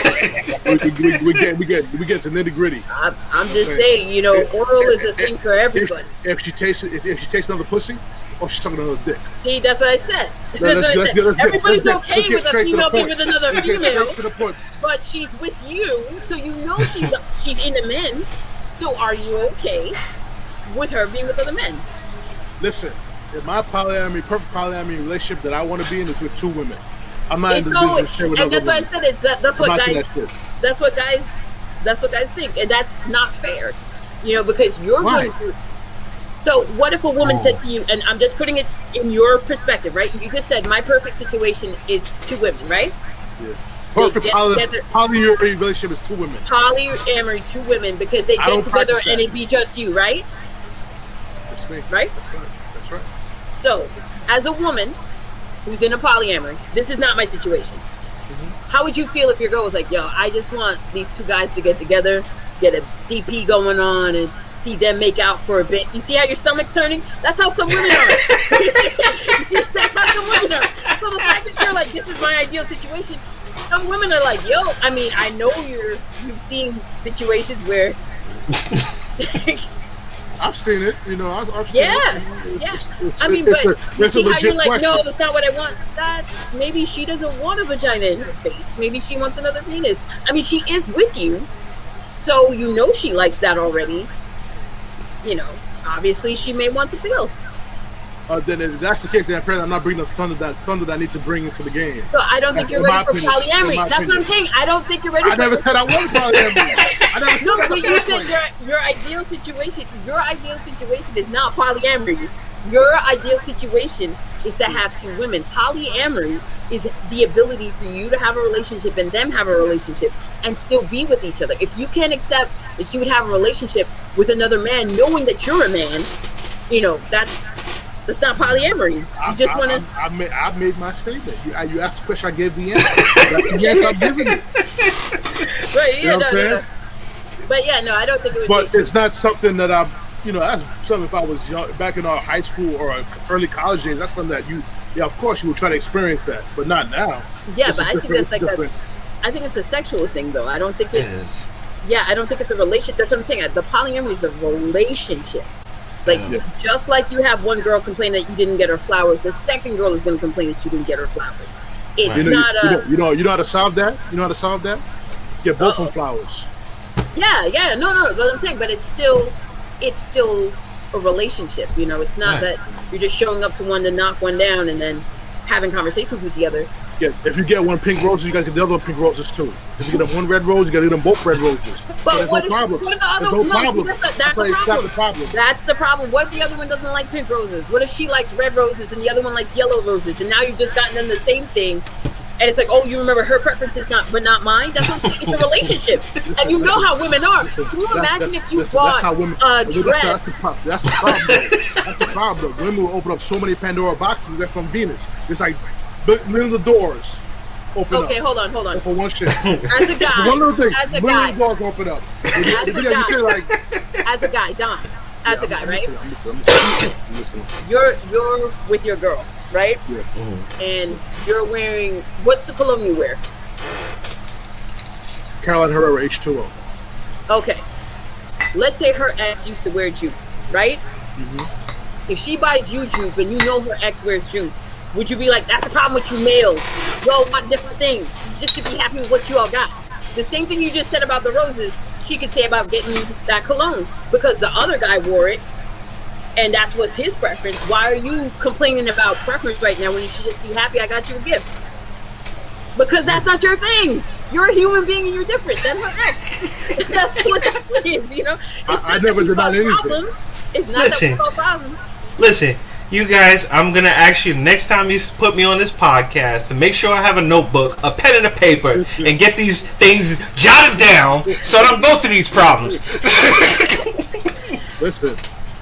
we get to nitty gritty. I'm just saying, you know, oral is a thing for everybody. If she tastes another pussy, or she's sucking another dick. See, that's what I said. Everybody's okay with a female being with another female, but she's with you, so you know she's into men. So are you okay with her being with other men? Listen, in my perfect polyamory relationship that I want to be in is with two women. I'm not in the business of sharing with other women. And that's why I said that's what guys think, and that's not fair. You know, because you're going through. So what if a woman said to you, and I'm just putting it in your perspective, right? You just said my perfect situation is two women, right? Yeah. Perfect polyamory relationship is two women. Polyamory, two women, because they get together and it be just you, right? That's me. Right? That's right. So, as a woman who's in a polyamory, this is not my situation. Mm-hmm. How would you feel if your girl was like, yo, I just want these two guys to get together, get a DP going on, and see them make out for a bit. You see how your stomach's turning? That's how some women are. That's how some women are. So the fact that you're like, this is my ideal situation, some women are like, yo, I mean, I know you've seen situations where I've seen it, you know. I've seen it. Yeah. I mean, but you see how you're like, question. No, that's not what I want. That's maybe she doesn't want a vagina in her face. Maybe she wants another penis. I mean, she is with you, so you know she likes that already. You know, obviously she may want the pills. Then if that's the case, then apparently I'm not bringing the thunder that I need to bring into the game. So I don't think you're ready for polyamory. That's what I'm saying. I don't think you're ready. I never said I was polyamory. but you said your ideal situation. Your ideal situation is not polyamory. Your ideal situation is to have two women. Polyamory is the ability for you to have a relationship and them have a relationship and still be with each other. If you can't accept that you would have a relationship with another man, knowing that you're a man, you know, that's not polyamory. You just want to. I made my statement. You asked the question, I gave the answer. That's the answer I'm giving you. Right? Yeah, no. But yeah, no, I don't think it would. But it's not something that I'm. You know, that's something. If I was young, back in our high school or early college days, that's something that you. Yeah, of course you would try to experience that, but not now. Yeah, but I think that's like I think it's a sexual thing, though. I don't think it's. Yeah, I don't think it's a relationship. That's what I'm saying. The polyamory is a relationship. Like, just like you have one girl complain that you didn't get her flowers, the second girl is going to complain that you didn't get her flowers. It's not you know how to solve that? You know how to solve that? Get both of them flowers. Yeah, no, but I'm saying, but it's still a relationship, you know. It's not that you're just showing up to one to knock one down and then having conversations with the other. Yeah, if you get one pink roses, you got to get the other pink roses too. If you get them one red rose, you got to get them both red roses. But what no problem. What if the other no problem. That's the problem. That's the problem. What if the other one doesn't like pink roses? What if she likes red roses and the other one likes yellow roses? And now you've just gotten them the same thing. And it's like, oh, you remember her preferences, but not mine. That's what I'm saying. It's a relationship, and you know how women are. Can you imagine if you bought a dress? That's the problem. That's the problem. Women will open up so many Pandora boxes. They're from Venus. It's like little doors open up. Okay, hold on. For one shit. As a guy, one little thing. As a guy, doors open up. As a guy, Don. As a guy, right? You're with your girl, right? Yeah. And you're wearing, what's the cologne you wear? Carolina Herrera H2O. Okay. Let's say her ex used to wear jupe, right? Mm-hmm. If she buys you jupe and you know her ex wears jupe, would you be like, that's the problem with you males? Y'all want different things. You just should be happy with what you all got. The same thing you just said about the roses, she could say about getting that cologne because the other guy wore it and that's what's his preference. Why are you complaining about preference right now when you should just be happy I got you a gift? Because that's not your thing. You're a human being and you're different than her ex. That's what that is, you know? I never denied anything. It's not that we cause problems. Listen, you guys, I'm going to ask you next time you put me on this podcast to make sure I have a notebook, a pen and a paper, and get these things jotted down so I don't go through these problems. Listen.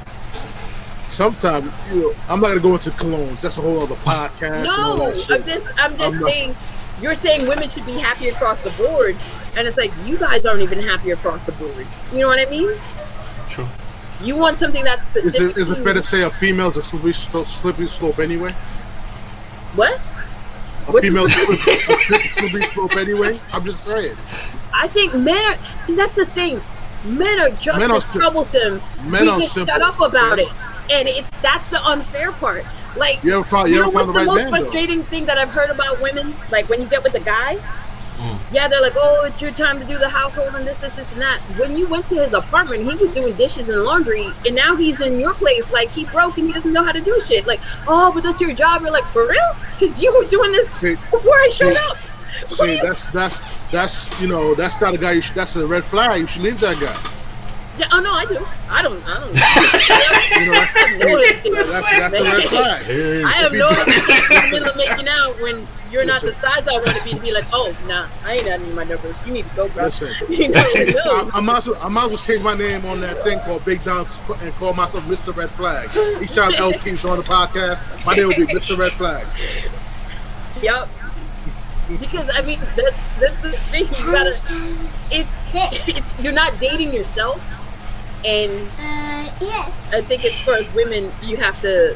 Sometimes, you know, I'm not gonna go into colognes. That's a whole other podcast. No, I'm just saying. You're saying women should be happy across the board, and it's like you guys aren't even happy across the board. You know what I mean? True. You want something that's specific. Is it fair to say a female's a slippery slope anyway? What? A female's slippery slope anyway? I'm just saying. I think men are. See, that's the thing. Men are just as troublesome. Men are just simple. Shut up about it. And that's the unfair part. Like, you ever found what's the the most man, frustrating thing that I've heard about women? Like, when you get with a guy, yeah, they're like, oh, it's your time to do the household and this, and that. When you went to his apartment, he was doing dishes and laundry, and now he's in your place, like, he broke and he doesn't know how to do shit. Like, oh, but that's your job. You're like, for real? Because you were doing this before I showed up. See, that's you know, that's not a guy. That's a red flag. You should leave that guy. Yeah, oh no, I do. I don't. You know, that's a red flag. I have no idea in the middle of making out when you're not the size I want to be like, oh, nah, I ain't adding my numbers. You need to go, bro. Listen, you know, no. I might as well change my name on that thing called Big Don and call myself Mr. Red Flag. Each time LT's on the podcast, my name will be Mr. Red Flag. Yep. Because I mean, that's the thing. You gotta. It's you're not dating yourself, and yes. I think as far as women, you have to.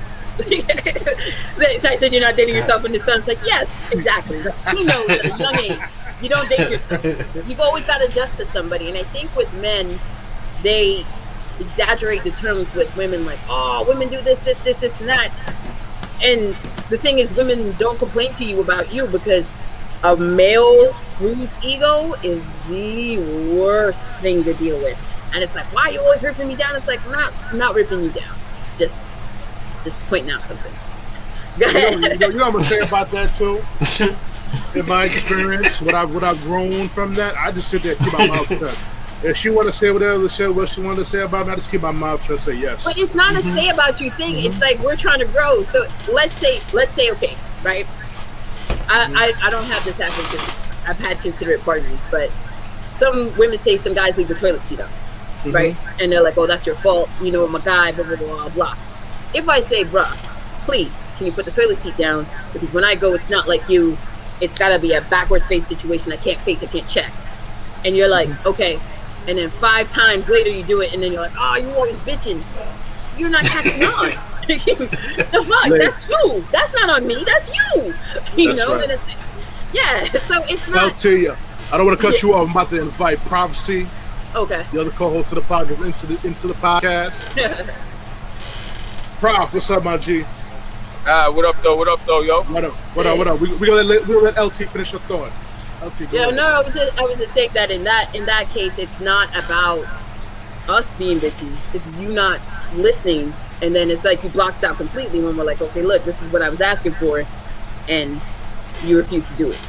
So I said you're not dating yourself, and his son's like, yes, exactly. He knows at a young age you don't date yourself. You've always got to adjust to somebody, and I think with men, they exaggerate the terms with women, like, oh, women do this, and that. And the thing is, women don't complain to you about you because a male whose ego is the worst thing to deal with. And it's like, why are you always ripping me down? It's like, I'm not ripping you down. Just pointing out something. Go ahead. You know what I'm gonna say about that too? In my experience, what I've grown from that, I just sit there and keep my mouth shut. If she want to say whatever what she wanted to say about me, I just keep my mouth shut and say yes. But it's not a say about you thing. It's like we're trying to grow. So let's say okay, right? I don't have this happen because I've had considerate partners, but some women say some guys leave the toilet seat up, right? And they're like, oh, that's your fault. You know, I'm a guy, blah, blah, blah, blah. If I say, bruh, please, can you put the toilet seat down? Because when I go, it's not like you. It's got to be a backwards face situation. I can't check. And you're like, okay. And then 5 times later you do it, and then you're like, oh, you always bitching. You're not catching on. The fuck? That's you. That's not on me. That's you. You know? Right. And yeah. So it's not. I'll tell you. I don't want to cut you off. I'm about to invite Prophecy. Okay. The other co-host of the podcast into the podcast. Prof, what's up, my G? What up, though, yo? What up? We're gonna let LT finish your thought. LT, yeah, no, I was just saying that in that case, it's not about us being bitchy. It's you not listening, and then it's like you blocked out completely when we're like, okay, look, this is what I was asking for, and you refuse to do it.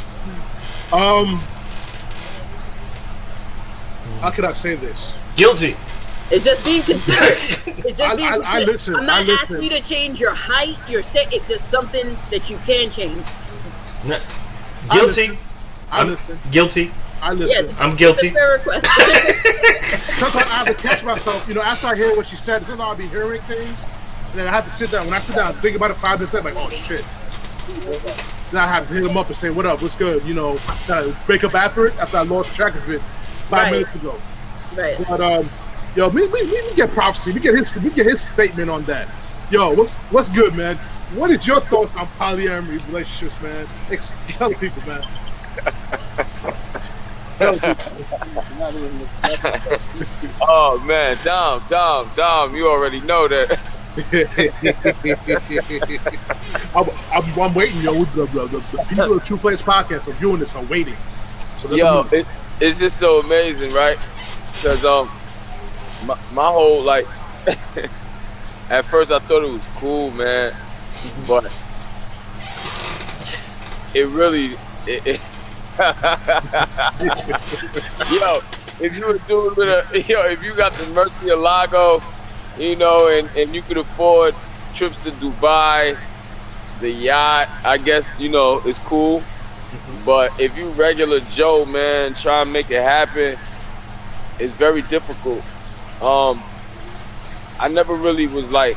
How can I say this? Guilty. It's just being considerate. It's just being considerate. I listen. I'm not asking you to change your height, your state. It's just something that you can change. Guilty. I'm guilty. I listen. Yes, I'm guilty. It's a fair request. Sometimes I have to catch myself. You know, after I hear what she said, sometimes I'll be hearing things, and then I have to sit down. When I sit down, I think about it 5 minutes. I'm like, oh shit. Then I have to hit them up and say, what up? What's good? You know, break up after it after I lost track of it 5 minutes ago. Right. But yo, we get Prophecy. We get his statement on that. Yo, what's good, man? What is your thoughts on polyamory relationships, man? Tell the people, man. Tell the people. Oh man, Dom, you already know that. I'm waiting, yo. The people of True Players Podcast are viewing this. I'm waiting. So yo, it's just so amazing, right? Because my whole like at first I thought it was cool, man, but it really yo, if you were doing if you got the Murcielago, you know, and you could afford trips to Dubai, the yacht, I guess, you know, it's cool. But if you regular Joe, man, try and make it happen, it's very difficult. I never really was like,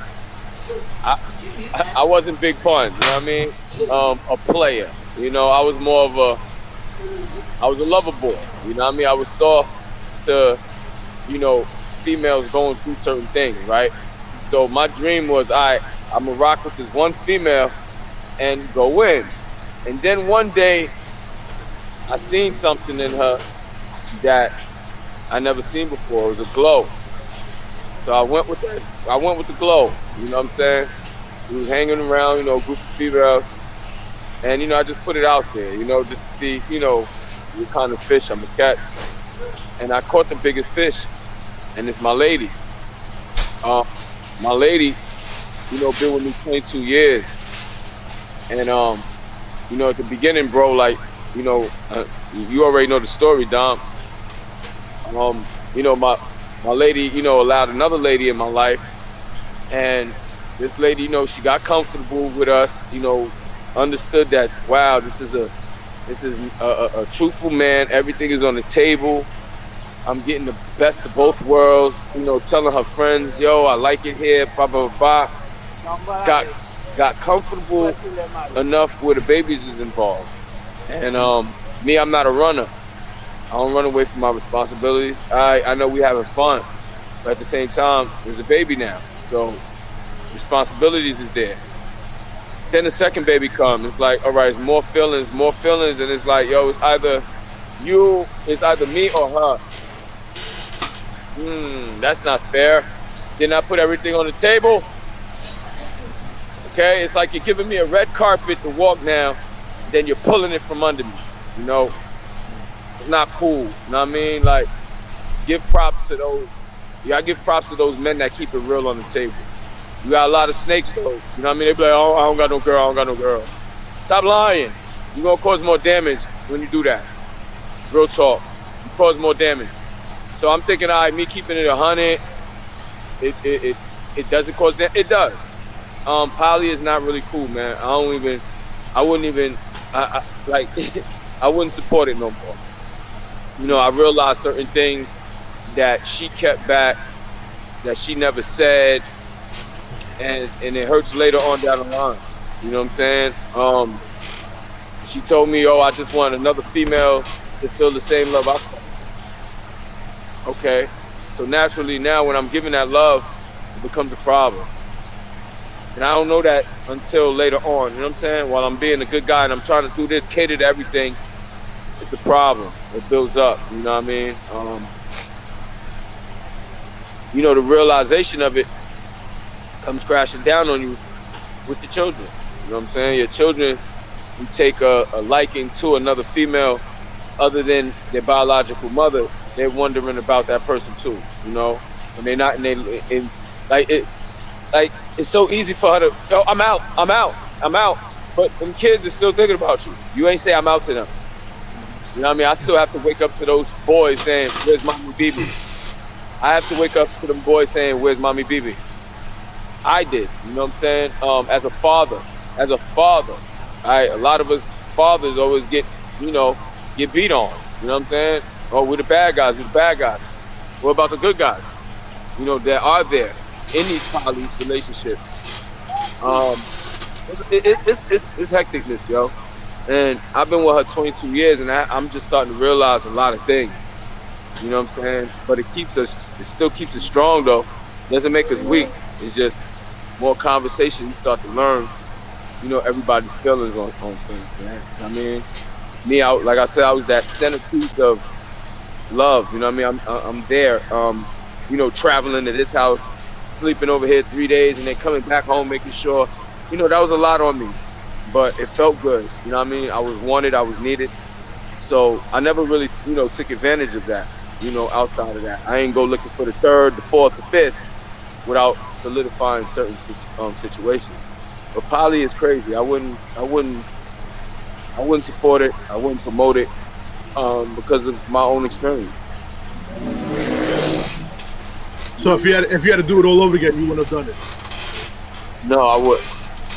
I wasn't big puns, you know what I mean? A player, you know, I was more of I was a lover boy, you know what I mean? I was soft to, you know, females going through certain things, right? So my dream was, I'm gonna rock with this one female and go in. And then one day, I seen something in her that I never seen before. It was a glow. So I went with that. I went with the glow. You know what I'm saying? We was hanging around, you know, a group of females, and you know, I just put it out there, you know, just to see, you know, what kind of fish I'm a catch. And I caught the biggest fish, and it's my lady. My lady, you know, been with me 22 years, and you know, at the beginning, bro, like, you know, you already know the story, Dom. You know, my lady, you know, allowed another lady in my life, and this lady, you know, she got comfortable with us, you know, understood that, wow, this is a truthful man. Everything is on the table. I'm getting the best of both worlds, you know, telling her friends, yo, I like it here, blah, blah, blah. Got comfortable enough where the babies was involved. And me, I'm not a runner. I don't run away from my responsibilities. I know we having fun, but at the same time, there's a baby now, so responsibilities is there. Then the second baby comes. It's like, all right, it's more feelings, and it's like, yo, it's either me or her. That's not fair. Then I put everything on the table. Okay, it's like you're giving me a red carpet to walk now, then you're pulling it from under me. You know, it's not cool. You know what I mean? Like, give props to those. You gotta give props to those men that keep it real on the table. You got a lot of snakes though. You know what I mean? They be like, oh, I don't got no girl. Stop lying. You're gonna cause more damage when you do that. Real talk. You cause more damage. So I'm thinking, all right, me keeping it 100, it doesn't cause that. It does. Poly is not really cool, man. I wouldn't even, like, I wouldn't support it no more. You know, I realized certain things that she kept back, that she never said, and it hurts later on down the line. You know what I'm saying? She told me, I just want another female to feel the same love I felt. Okay, so naturally now when I'm giving that love, it becomes a problem. And I don't know that until later on, you know what I'm saying? While I'm being a good guy and I'm trying to do this, cater to everything, it's a problem. It builds up, you know what I mean? You know, the realization of it comes crashing down on you with your children. You know what I'm saying? Your children, you take a liking to another female other than their biological mother, they're wondering about that person too, you know? And they're not it's so easy for her to, I'm out. But them kids are still thinking about you. You ain't say I'm out to them. You know what I mean? I still have to wake up to those boys saying, where's Mommy BB? I have to wake up to them boys saying, where's Mommy BB? I did, you know what I'm saying? As a father, a lot of us fathers always get beat on, you know what I'm saying? Oh, we're the bad guys. What about the good guys? You know, that are there in these poly relationships. It's hecticness, yo. And I've been with her 22 years, and I'm just starting to realize a lot of things. You know what I'm saying? But it still keeps us strong, though. Doesn't make us weak. It's just more conversation. You start to learn, you know, everybody's feelings on things. Man. I mean, like I said, I was that centerpiece of love. You know what I mean? I'm there. You know, traveling to this house, sleeping over here 3 days, and then coming back home, making sure, you know, that was a lot on me. But it felt good. You know what I mean? I was wanted. I was needed. So I never really, you know, took advantage of that. You know, outside of that, I ain't go looking for the third, the fourth, the fifth, without solidifying certain situations. But poly is crazy. I wouldn't support it. I wouldn't promote it because of my own experience. So if you had to do it all over again, you wouldn't have done it. No, I wouldn't.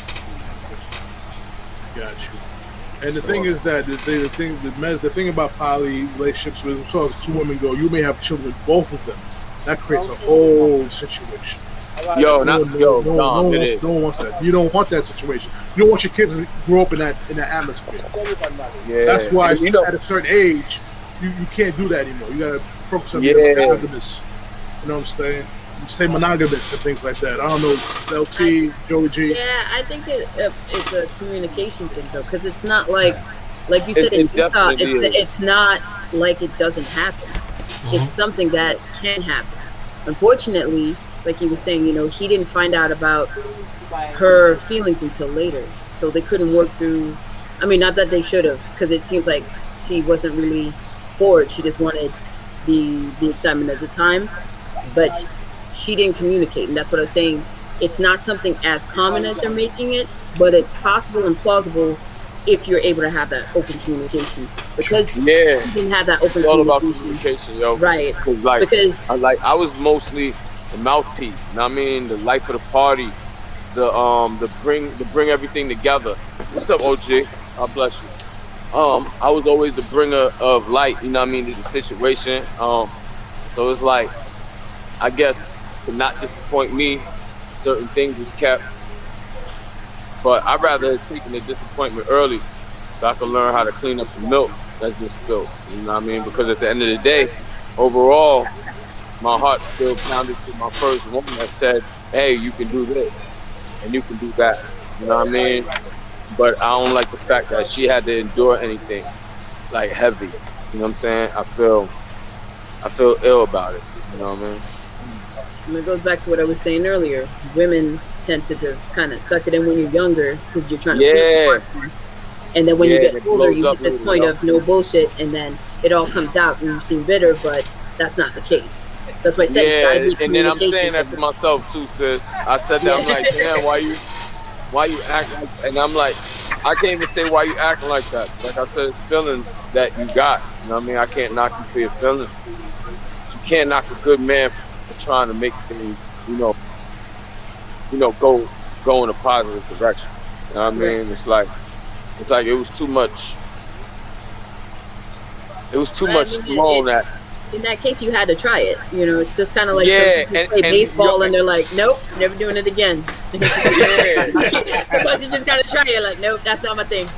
Got you. And the thing is that the thing about poly relationships, as far as two women go, you may have children with both of them. That creates a whole situation. No one wants that. You don't want that situation. You don't want your kids to grow up in that atmosphere. Yeah. That's why at a certain age, you can't do that anymore. You gotta focus on being monogamous. You know what I'm saying? Say monogamous and things like that. I don't know, LT, Joey G. Yeah, I think it's a communication thing though, because it's not like you said in Utah, it's not like it doesn't happen. Mm-hmm. It's something that can happen. Unfortunately, like he was saying, you know, he didn't find out about her feelings until later, so they couldn't work through. I mean, not that they should have, because it seems like she wasn't really bored. She just wanted the excitement at the time, but she didn't communicate, and that's what I was saying. It's not something as common as they're making it, but it's possible and plausible if you're able to have that open communication. Because she didn't have that open communication. It's all about communication, yo. Right. Because I was mostly the mouthpiece. You know what I mean? The life of the party, the bring everything together. What's up, OG? God bless you. I was always the bringer of light. You know what I mean? To the situation. So it's like, I guess, to not disappoint me, certain things was kept. But I'd rather have taken the disappointment early so I could learn how to clean up the milk that's been spilled. You know what I mean? Because at the end of the day, overall, my heart still pounded to my first woman that said, hey, you can do this and you can do that. You know what I mean? But I don't like the fact that she had to endure anything like heavy. You know what I'm saying? I feel ill about it. You know what I mean? And it goes back to what I was saying earlier. Women tend to just kind of suck it in when you're younger because you're trying to please your partner. And then when you get older, you get this point of no bullshit, and then it all comes out and you seem bitter, but that's not the case. That's why I said it's gotta be and then I'm saying that to myself too, sis. I said that, I'm like, damn, why you act like, and I'm like, I can't even say why you acting like that. Like I said, it's feelings that you got. You know what I mean? I can't knock you for your feelings. But you can't knock a good man for trying to make things, go in a positive direction. You know what I mean? It's like it was too much. It was too much thrown that. In that case, you had to try it. It's just kind of like and play baseball and they're like, nope, never doing it again. Sometimes you just gotta try it. Like, nope, that's not my thing.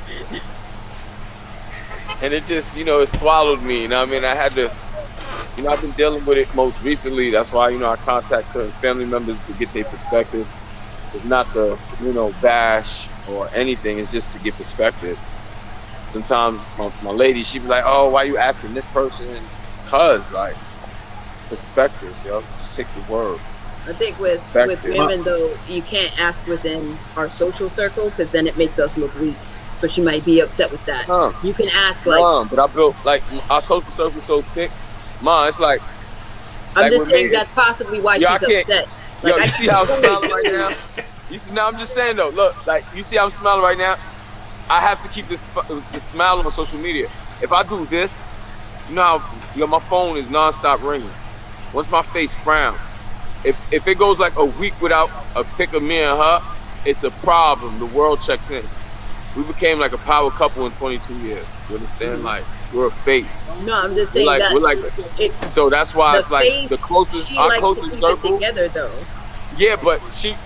And it just, it swallowed me. You know what I mean? I had to, I've been dealing with it most recently. That's why, I contact certain family members to get their perspective. It's not to, bash or anything. It's just to get perspective. Sometimes my lady, she was like, oh, why you asking this person? Cause, like, perspective, just take the word. I think with women, though, you can't ask within our social circle because then it makes us look weak. So she might be upset with that. You can ask, like... but I built, like, our social circle so thick. It's like... I'm just saying that's possibly why she's upset. Like, you see how I'm smiling right now? No, I'm just saying, though. Look, like, you see how I'm smiling right now? I have to keep this smile on social media. If I do this, my phone is nonstop ringing. Once my face frowns, if it goes like a week without a pic of me and her, it's a problem. The world checks in. We became like a power couple in 22 years. You understand? Like, we're a face. No, I'm just saying so that's why it's like the closest, our closest circle. Together though. Yeah, but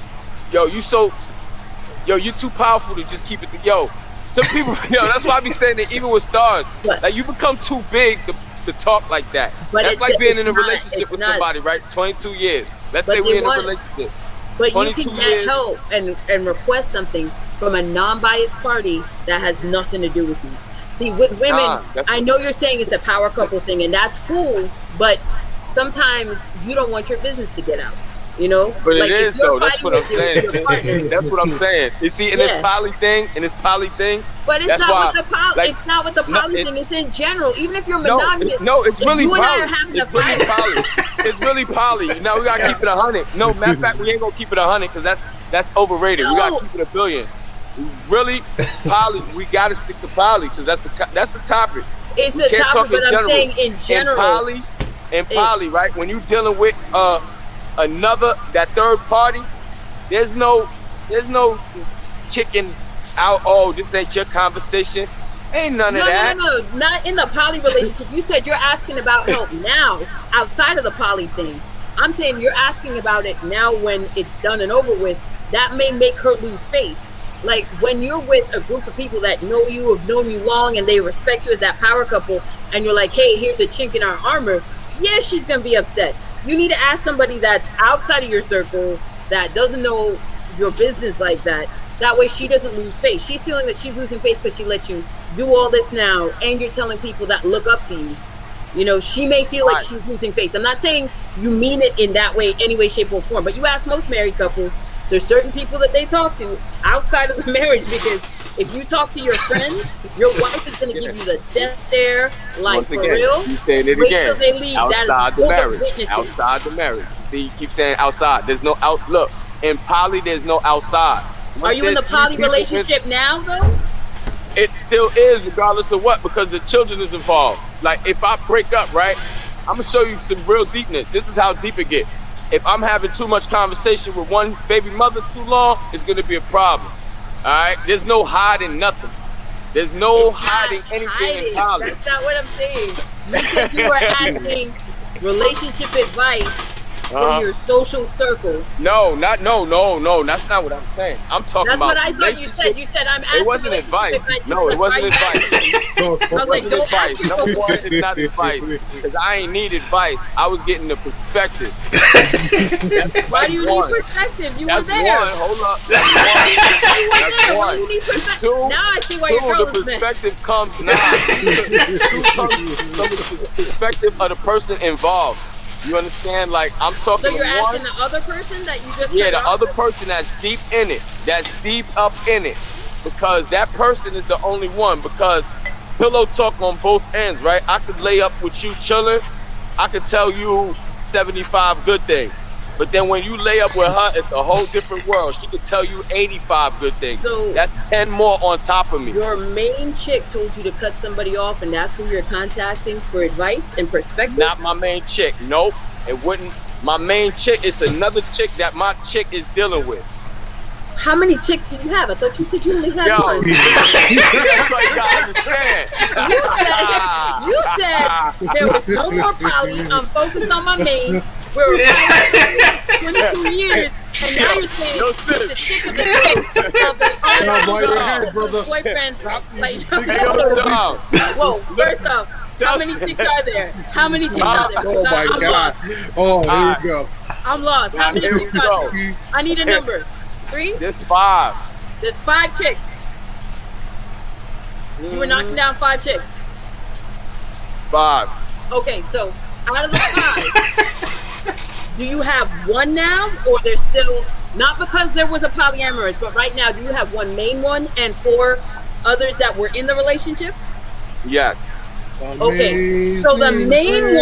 you too powerful to just keep it. Some people, that's why I be saying that even with stars, like you become too big to talk like that. But that's like being in a relationship with somebody, right? 22 years. Let's say we're in a relationship. But you can get help and request something from a non-biased party that has nothing to do with you. See, with women, I know you're saying it's a power couple thing, and that's cool, but sometimes you don't want your business to get out. But like, it is though. That's what I'm saying. That's what I'm saying. You see, in this poly thing, But it's not with the poly. Like, it's not with the poly thing. It's in general. Even if you're monogamous. It's really poly. It's really poly. Now we gotta keep it 100. No, matter of fact, we ain't gonna keep it 100 because that's overrated. We gotta keep it 1 billion. Really, poly. We gotta stick to poly because that's the topic. It's the topic, but I'm saying in general. In poly, right? When you dealing with that third party, there's no kicking out, oh, this ain't your conversation. Ain't none of that. No, not in the poly relationship. You said you're asking about help now outside of the poly thing. I'm saying you're asking about it now when it's done and over with. That may make her lose face. Like when you're with a group of people that know you, have known you long, and they respect you as that power couple, and you're like, hey, here's a chink in our armor. Yeah, she's gonna be upset. You need to ask somebody that's outside of your circle that doesn't know your business like that. That way she doesn't lose face. She's feeling that she's losing face because she let you do all this now, and you're telling people that look up to you. She may feel like she's losing face. I'm not saying you mean it in that way, any way, shape, or form, but you ask most married couples, there's certain people that they talk to outside of the marriage, because if you talk to your friends, your wife is going to give you the death stare, like, once for again, real. You saying it Wait again. till they leave. Outside the marriage. Outside the marriage. See, you keep saying outside. There's no out. Look, in poly, there's no outside. Are you in the poly relationship now, though? It still is, regardless of what, because the children is involved. Like, if I break up, right, I'm going to show you some real deepness. This is how deep it gets. If I'm having too much conversation with one baby mother too long, it's going to be a problem. All right? There's no hiding nothing. There's no hiding anything in poly. That's not what I'm saying. You said you were asking relationship advice from your social circle. No. That's not what I'm saying. I'm talking about. That's what I thought you said. You said I'm asking. It wasn't advice. No, it wasn't advice. I was like, don't ask me. Number one, it's not advice. Because I ain't need advice. I was getting the perspective. Why do you need perspective? You were there. That's one. Hold up. That's one. Why do you need perspective? Now I see why your girl the perspective comes now. Two comes from the perspective of the person involved. You understand? Like, I'm talking so you're asking the other person that you just the other person that's deep in it, that's deep up in it, because that person is the only one. Because pillow talk on both ends, right? I could lay up with you chilling, I could tell you 75 good things. But then when you lay up with her, it's a whole different world. She could tell you 85 good things. So that's 10 more on top of me. Your main chick told you to cut somebody off, and that's who you're contacting for advice and perspective? Not my main chick. Nope. It wouldn't. My main chick is another chick that my chick is dealing with. How many chicks do you have? I thought you said you only had one. You said there was no more poly. I'm focused on my main. We're 22 years, and now you're saying the stick of the boyfriend. Whoa, first off, how many chicks are there? How many chicks are there? Oh my God. Oh, here we go. I'm lost. How many chicks are there? I need a number. 3? There's 5. There's 5 chicks. You were knocking down 5 chicks. 5. Okay, so out of the 5, do you have one now, or there's still, not because there was a polyamorous, but right now, do you have one main one and 4 others that were in the relationship? Yes. Okay, so the main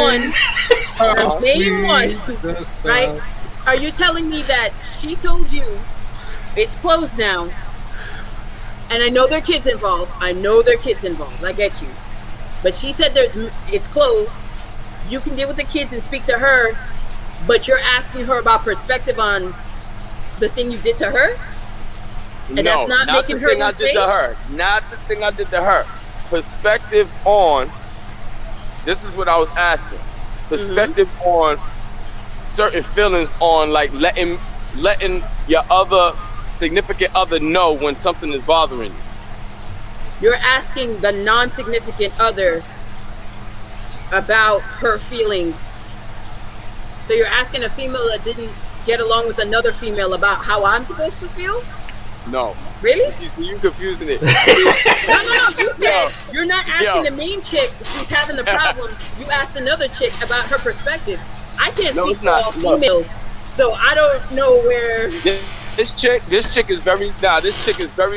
one, right? Are you telling me that she told you it's closed now? And I know there are kids involved. I get you. But she said it's closed. You can deal with the kids and speak to her, but you're asking her about perspective on the thing you did to her? And no, that's not making her Not the thing I did to her. Perspective on, this is what I was asking. Perspective on certain feelings, on like letting your other significant other know when something is bothering you. You're asking the non-significant other about her feelings. So you're asking a female that didn't get along with another female about how I'm supposed to feel? No. Really? You confusing it. No. You said you're not asking the main chick who's having the problem. You asked another chick about her perspective. I can't speak for all females, so I don't know where. This chick is very very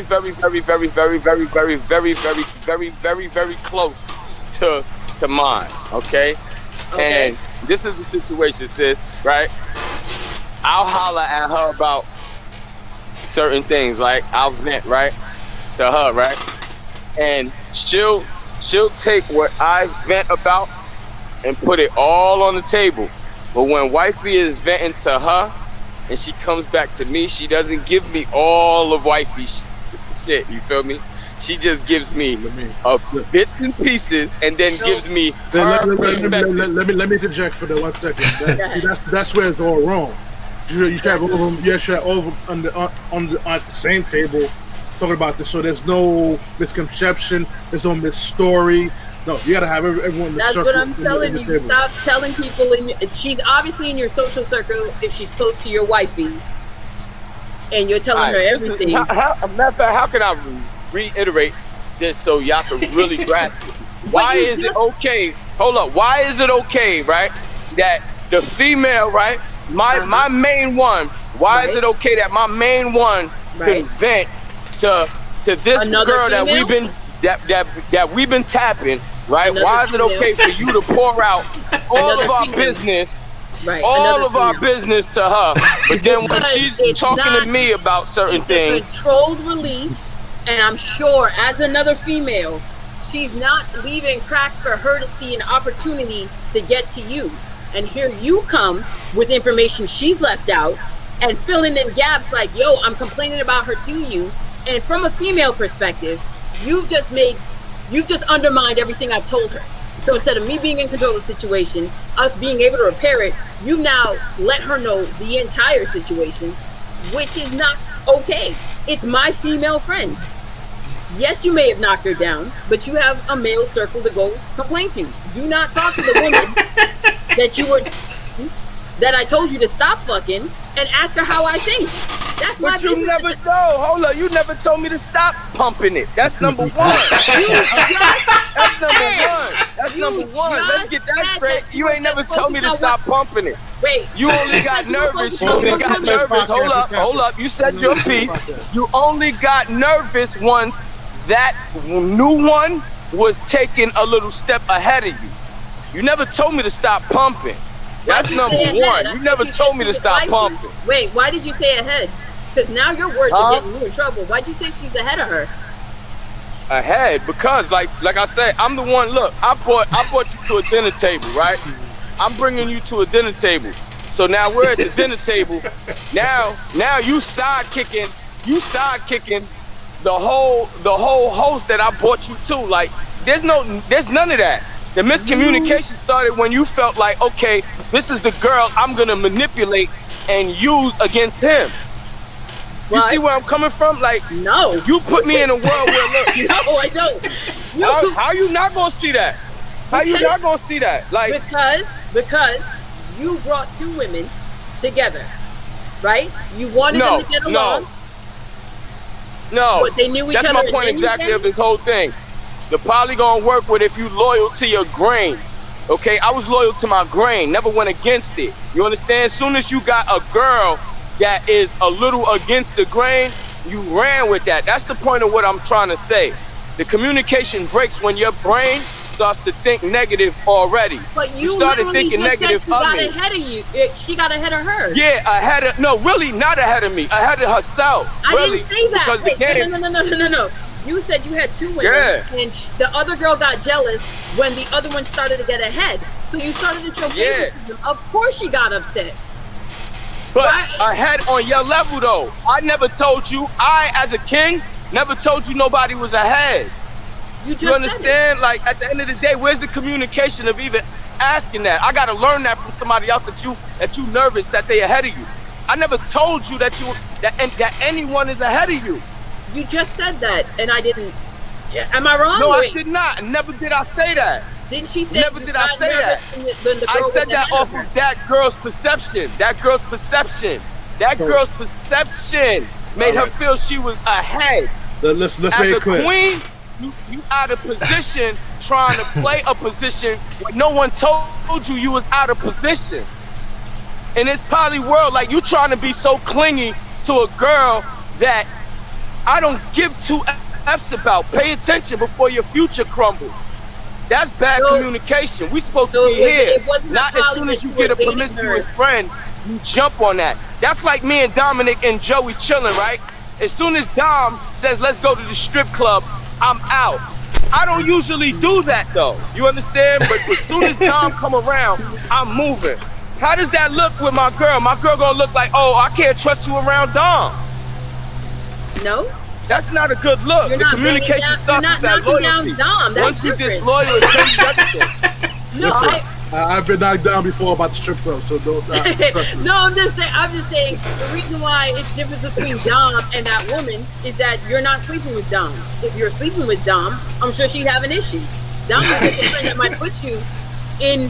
close to mine. Okay. And this is the situation, sis. Right? I'll holler at her about certain things, like I'll vent right to her, right, and she'll take what I vent about and put it all on the table. But when wifey is venting to her and she comes back to me, she doesn't give me all of wifey shit, you feel me? She just gives me bits and pieces, and then gives me her perspective. Let me interject for the 1 second. That's where it's all wrong. You should have all of them. You should have all of them on the same table talking about this, so there's no misconception, there's no misstory. No, you gotta have everyone in the circle. That's what I'm telling you. Stop telling people she's obviously in your social circle if she's close to your wifey, and you're telling her everything. How can I reiterate this so y'all can really grasp it? Why is it okay? Hold up. Why is it okay, right, that the female, right, my main one, why is it okay that my main one can vent to this another girl female? that we've been tapping, right? Why is it okay for you to pour out all of our business, all of our business to her, but then when she's talking to me about certain things, it's a controlled release, and I'm sure as another female, she's not leaving cracks for her to see an opportunity to get to you. And here you come with information she's left out and filling in gaps like, yo, I'm complaining about her to you. And from a female perspective, you've just undermined everything I've told her. So instead of me being in control of the situation, us being able to repair it, you now let her know the entire situation, which is not okay. It's my female friend. Yes, you may have knocked her down, but you have a male circle to go complain to. Do not talk to the woman that I told you to stop fucking, and ask her how I think. That's my business. You never hold up, you never told me to stop pumping it. That's number one. That's number one. Let's get that straight. You ain't never told me to stop pumping it. Wait. You only got nervous. Hold up. You said your piece. You only got nervous once that new one was taking a little step ahead of you. You never told me to stop pumping. That's number one. You never told me to stop pumping. Wait, why did you say ahead? Because now your words are getting you in trouble. Why'd you say she's ahead of her? Ahead, because like I said, I'm the one. Look, I brought you to a dinner table, right? I'm bringing you to a dinner table. So now we're at the dinner table. Now you sidekicking the whole host that I brought you to. Like, there's none of that. The miscommunication started when you felt like, okay, this is the girl I'm gonna manipulate and use against him. You see where I'm coming from? Like, no. You put me in a world where, look. No, I don't. How you not gonna see that? How you not gonna see that? Like, because you brought two women together, right? You wanted them to get along. No. But they knew each other. That's my point exactly of this whole thing. The poly gonna work with if you loyal to your grain. Okay, I was loyal to my grain, never went against it. You understand? As soon as you got a girl that is a little against the grain, you ran with that. That's the point of what I'm trying to say. The communication breaks when your brain starts to think negative already. But you started thinking negative she got ahead of you. She got ahead of her. Yeah, really not ahead of me. Ahead of herself. I really, didn't say that. Wait, no. You said you had two women, and the other girl got jealous when the other one started to get ahead. So you started to show favoritism. Of course she got upset. But ahead on your level, though. I never told you, as a king, never told you nobody was ahead. You understand? Like, at the end of the day, where's the communication of even asking that? I got to learn that from somebody else that you nervous that they ahead of you. I never told you that anyone is ahead of you. You just said that, and I didn't. Am I wrong? No, I did not. Never did I say that. Didn't she say? Never did I say that. I said that off of that girl's perception. That girl's perception made her feel she was ahead. Let's make it clear. As a queen, you out of position trying to play a position when no one told you was out of position. In this poly world, like, you trying to be so clingy to a girl that I don't give two F's about. Pay attention before your future crumbles. That's bad communication. We supposed to be here. Not as soon as you get a promiscuous friend, you jump on that. That's like me and Dominic and Joey chilling, right? As soon as Dom says, let's go to the strip club, I'm out. I don't usually do that, though. You understand? But as soon as Dom come around, I'm moving. How does that look with my girl? My girl gonna look like, oh, I can't trust you around Dom. No. That's not a good look. The communication starts with that loyalty. Once you disloyal, it changes everything. No, I've been knocked down before about the strip club, so don't. No, I'm just saying. The reason why it's different between Dom and that woman is that you're not sleeping with Dom. If you're sleeping with Dom, I'm sure she'd have an issue. Dom is a friend that might put you in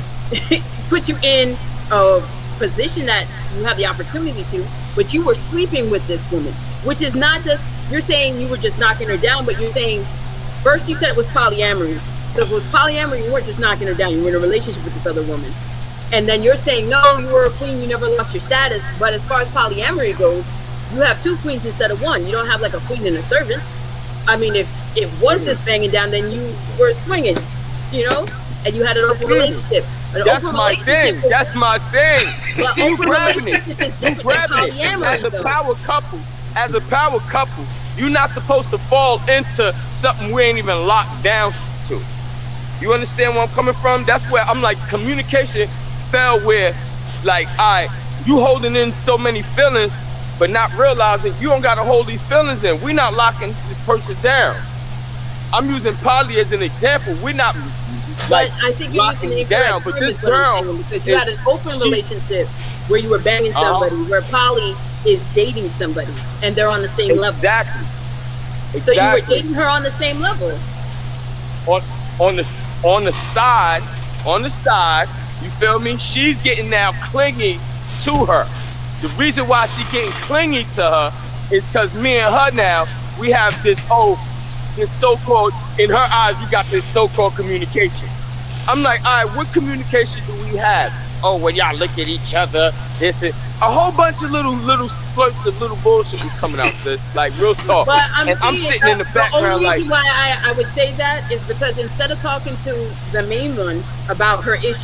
a position that you have the opportunity to, but you were sleeping with this woman, which is not just. You're saying you were just knocking her down, but you're saying, first you said it was polyamory. So if it was polyamory, you weren't just knocking her down, you were in a relationship with this other woman. And then you're saying, no, you were a queen, you never lost your status. But as far as polyamory goes, you have two queens instead of one. You don't have like a queen and a servant. I mean, if it was just banging down, then you were swinging, and you had an open relationship. That's my thing. That's my thing. See, you grabbing it. You grabbing it. As a power couple, you're not supposed to fall into something we ain't even locked down to. You understand where I'm coming from? That's where I'm like, communication fell where, like, you holding in so many feelings, but not realizing you don't got to hold these feelings in. We're not locking this person down. I'm using poly as an example. We're not but I think you're using it down. But this girl, because you had an open relationship where you were banging somebody, where poly is dating somebody, and they're on the same level. Exactly. So you were dating her on the same level. On the side, you feel me? She's getting now clingy to her. The reason why she's getting clingy to her is because me and her now, we have this so-called, in her eyes, we got this so-called communication. I'm like, all right, what communication do we have? Oh, when y'all look at each other, this is a whole bunch of little splurts of little bullshit was coming out, like real talk. But I'm sitting in the background. The only reason why I would say that is because instead of talking to the main one about her issues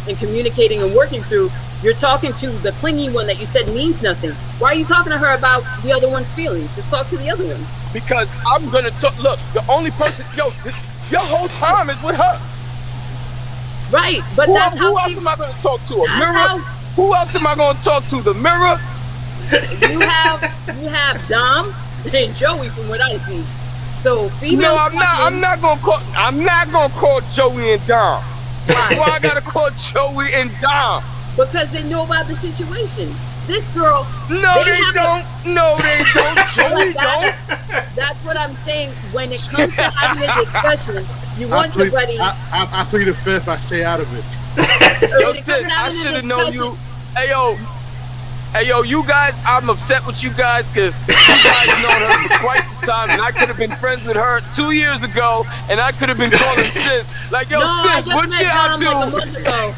and communicating and working through, you're talking to the clingy one that you said means nothing. Why are you talking to her about the other one's feelings? Just talk to the other one. Because I'm gonna talk. Look, the only person, your whole time is with her. Right, but who else am I gonna talk to? A mirror? Who else am I gonna talk to? The mirror? You have Dom and Joey from what I see. So female. No, I'm not gonna call Joey and Dom. Why I gotta call Joey and Dom? Because they know about the situation. This girl. No, they don't. Joey don't. That's what I'm saying. When it comes to having a discussion, you want somebody. I plead the fifth. I stay out of it. Yo, sis, I should have known you. Hey, yo, you guys. I'm upset with you guys because you guys known her for quite some time, and I could have been friends with her 2 years ago, and I could have been calling sis like, yo, sis, what should I do? Like a month ago.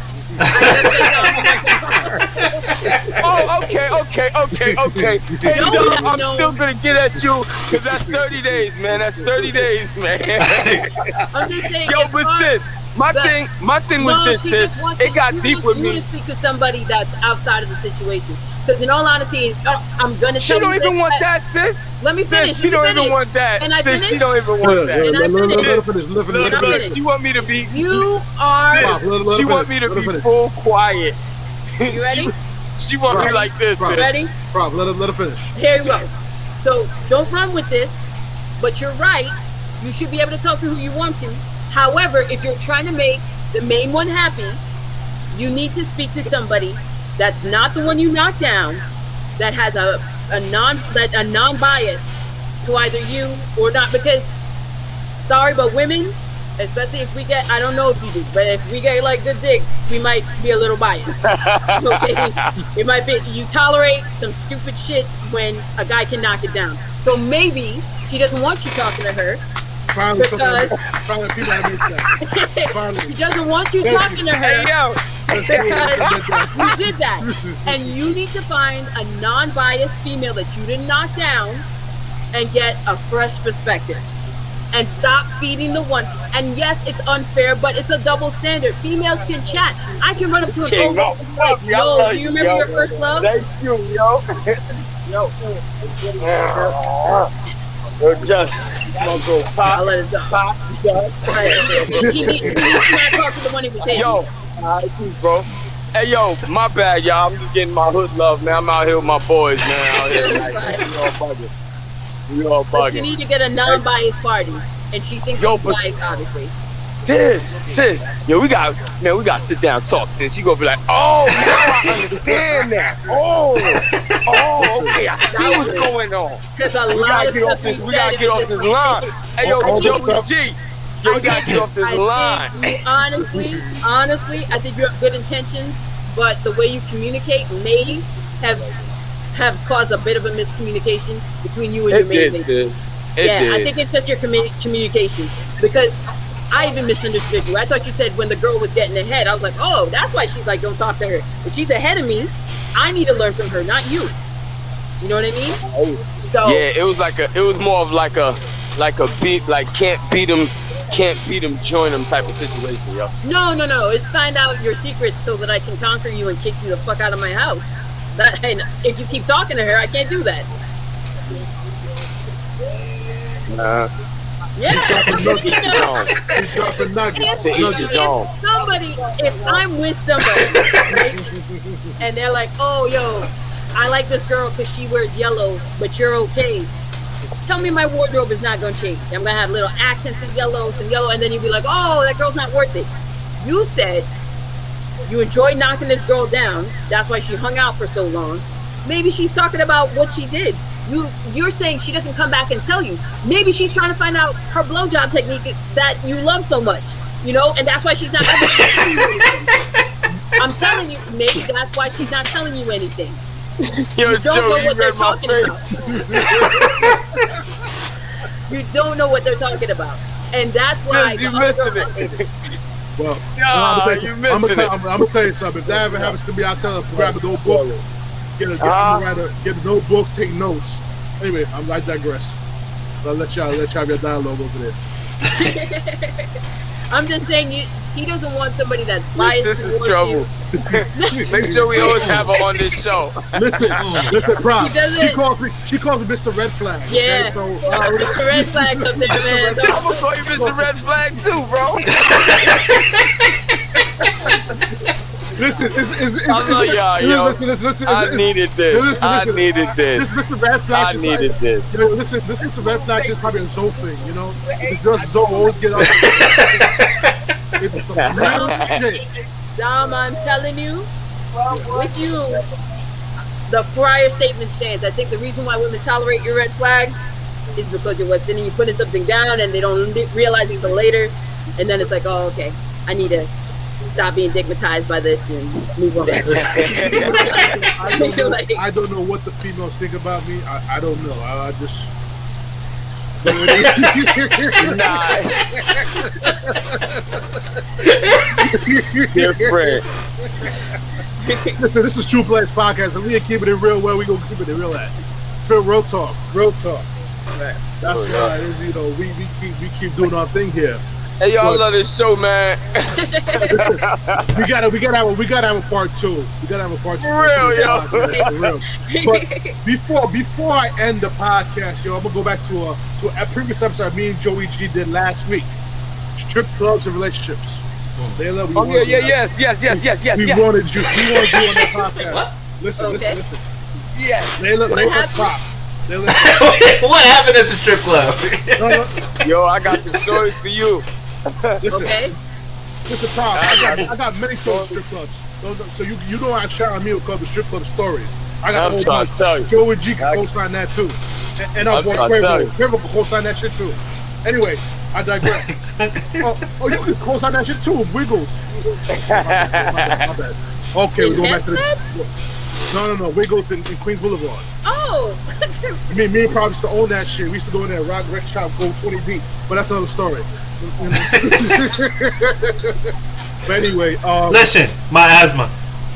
Oh, okay. Hey, Dom, I'm still gonna get at you because that's 30 days, man. That's 30 days, man. I'm just saying. Yo, but sis, my thing with this is it got deep with me. You to speak to somebody that's outside of the situation. Because in all honesty, I'm gonna. She don't even want that, sis. Let me finish. She don't even want that. And I finish. She don't even want that. Let her finish. She want me to be. You are. She want me to be full quiet. You ready? She want me like this. Ready? Rob, let her finish. Here you go. So don't run with this, but you're right. You should be able to talk to who you want to. However, if you're trying to make the main one happy, you need to speak to somebody that's not the one you knocked down, that has a non-bias to either you or not. Because, sorry, but women, especially if we get, I don't know if you do, but if we get like good dick, we might be a little biased. Okay? It might be, you tolerate some stupid shit when a guy can knock it down. So maybe she doesn't want you talking to her. Finally, because people have made that. She doesn't want you talking to her. Hey, yo. Because you did that. And you need to find a non-biased female that you didn't knock down and get a fresh perspective. And stop feeding the one. And yes, it's unfair, but it's a double standard. Females can chat. I can run up to a girl like, yo, do you remember your first love? Thank you, yo. Just go pop. I'll let it go. Pop. He needs to not talk to the one he was saying. Yo, bro. Hey, yo, my bad, y'all. I'm just getting my hood love, man. I'm out here with my boys, man. Out here, like, we all bugging. You need to get a non-biased party, and she thinks she's biased, obviously. Sis, yo, we got to sit down and talk, sis. You gonna be like, oh, now I understand that. Oh, okay, I see what's going on. We gotta get off this line. Hey, yo, Joey G, yo, we gotta get off this line. Honestly, I think you have good intentions, but the way you communicate may have caused a bit of a miscommunication between you and your main lady. I think it's just your communication, because I even misunderstood you. I thought you said when the girl was getting ahead. I was like, oh, that's why she's like, don't talk to her. But she's ahead of me. I need to learn from her, not you. You know what I mean? So, yeah, it was more of like a beat, like can't beat them, join them type of situation, yo. No. It's find out your secrets so that I can conquer you and kick you the fuck out of my house. And if you keep talking to her, I can't do that. Yeah. If I'm with somebody, right, and they're like, oh, yo, I like this girl because she wears yellow, but you're okay. Tell me my wardrobe is not going to change. I'm going to have little accents of yellow, some yellow, and then you'd be like, oh, that girl's not worth it. You said you enjoyed knocking this girl down. That's why she hung out for so long. Maybe she's talking about what she did. You're saying she doesn't come back and tell you. Maybe she's trying to find out her blowjob technique that you love so much, you know, and that's why she's not telling you anything. I'm telling you, maybe that's why she's not telling you anything. Yo, you don't Joe, know what they're talking about. You don't know what they're talking about, and that's why you missing it. Well, I'm gonna tell you something. If that ever happens to me, I'll tell her to grab a notebook, get a notebook, take notes. Anyway, I digress. I'll let y'all have your dialogue over there. I'm just saying, he doesn't want somebody that's biased. This is towards trouble. Make sure we always have her on this show. Listen, Prof. He doesn't- She calls me Mr. Red Flag. Yeah. Okay? Mr. Red Flag up there, man. I'm gonna call you Mr. Red Flag too, bro. Listen, I love y'all, yo. Listen. I needed this. I needed this. This Mr. Red Flag. I needed this. You know, listen, this Mr. Red Flag is probably a Zoe thing, you know? Because girls Zoe always get up. It's some real shit. Dom, I'm telling you, with you, the prior statement stands. I think the reason why women tolerate your red flags is because you're West Indian, you're putting something down and they don't realize it until later. And then it's like, oh, okay, I need to stop being stigmatized by this and move on. I don't know what the females think about me. I don't know. I just... Different. Listen, this is True Players Podcast, and we ain't keeping it real. Where we gonna keep it real at? Real talk. That's why, you know, we keep doing our thing here. Hey, y'all love this show, man. we gotta have a part two. We gotta have a part two. For real, yo. For real. But before I end the podcast, yo, I'm gonna go back to a previous episode me and Joey G did last week. Strip clubs and relationships. They love. Oh yeah, yes. We wanted you on that podcast. Listen. Yes. They look pop. What happened at the strip club? Yo, I got some stories for you. Listen, Okay. Listen, Pop, I got many strip clubs. So you know I shout at me because the strip club stories. I got I'm trying to tell you. Joe and G can co-sign that too. And our boy Quavo. Quavo can co-sign that shit too. Anyway, I digress. oh, you can co-sign that shit too. Wiggles. My bad. Okay, we're going back to the... No. Wiggles in Queens Boulevard. Oh. Me and Pop used to own that shit. We used to go in there, rock wreck shop, go 20 deep. But that's another story. But anyway, listen, my asthma.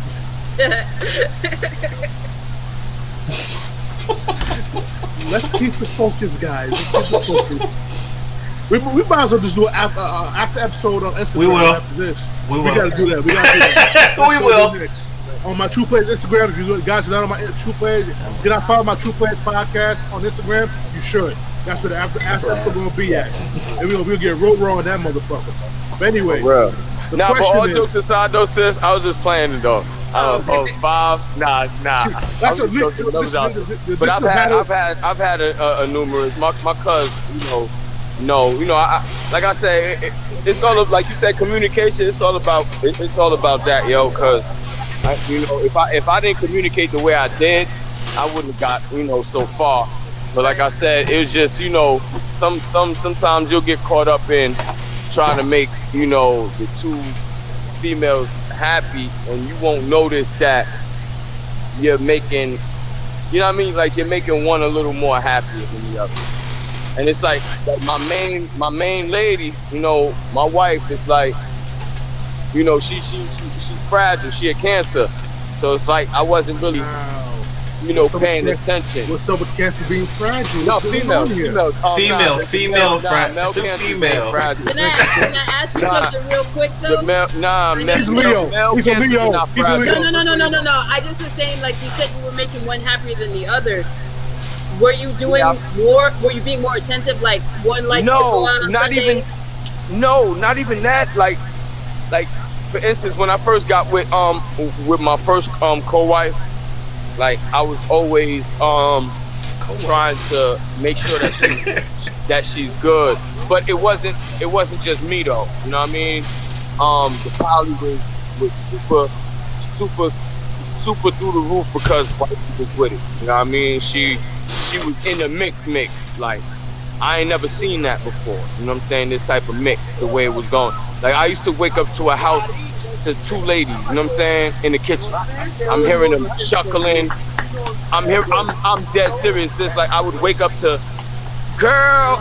Let's keep the focus, guys. Let's keep the focus. We might as well just do an after episode on Instagram. We will. After this. We gotta do that. We will. On my True Players Instagram, if you guys are not on my True Players, did I follow my True Players podcast on Instagram? You should. That's where the after episode gonna be at. And we'll get road raw on that motherfucker. But anyway, but all jokes aside, though, sis, I was just playing it though. Five? Nah. That's a But I've had a numerous. My cousin, I like I say, it's all of, like you said, communication. It's all about that, yo. Cause if I didn't communicate the way I did, I wouldn't have got so far. But like I said, it was just sometimes you'll get caught up in trying to make the two females happy, and you won't notice that you're making like you're making one a little more happier than the other. And it's like my main lady, my wife is like, she's fragile, she had cancer, so it's like I wasn't really paying attention. What's up with cancer being fragile? No, female Female fragile. Can I ask you something real quick though? He's Leo. He's a Leo. No. I just was saying, like you said, you were making one happier than the other. Were you doing more? Were you being more attentive? Like one like not even that. Like for instance, when I first got with my first co-wife, like I was always trying to make sure that she's good. But it wasn't just me though. You know what I mean? The poly was super through the roof because wife was with it. You know what I mean? She was in the mix. Like I ain't never seen that before. You know what I'm saying? This type of mix, the way it was going. Like I used to wake up to a house to two ladies, you know what I'm saying, in the kitchen. I'm hearing them chuckling. I'm dead serious. It's like I would wake up to, girl,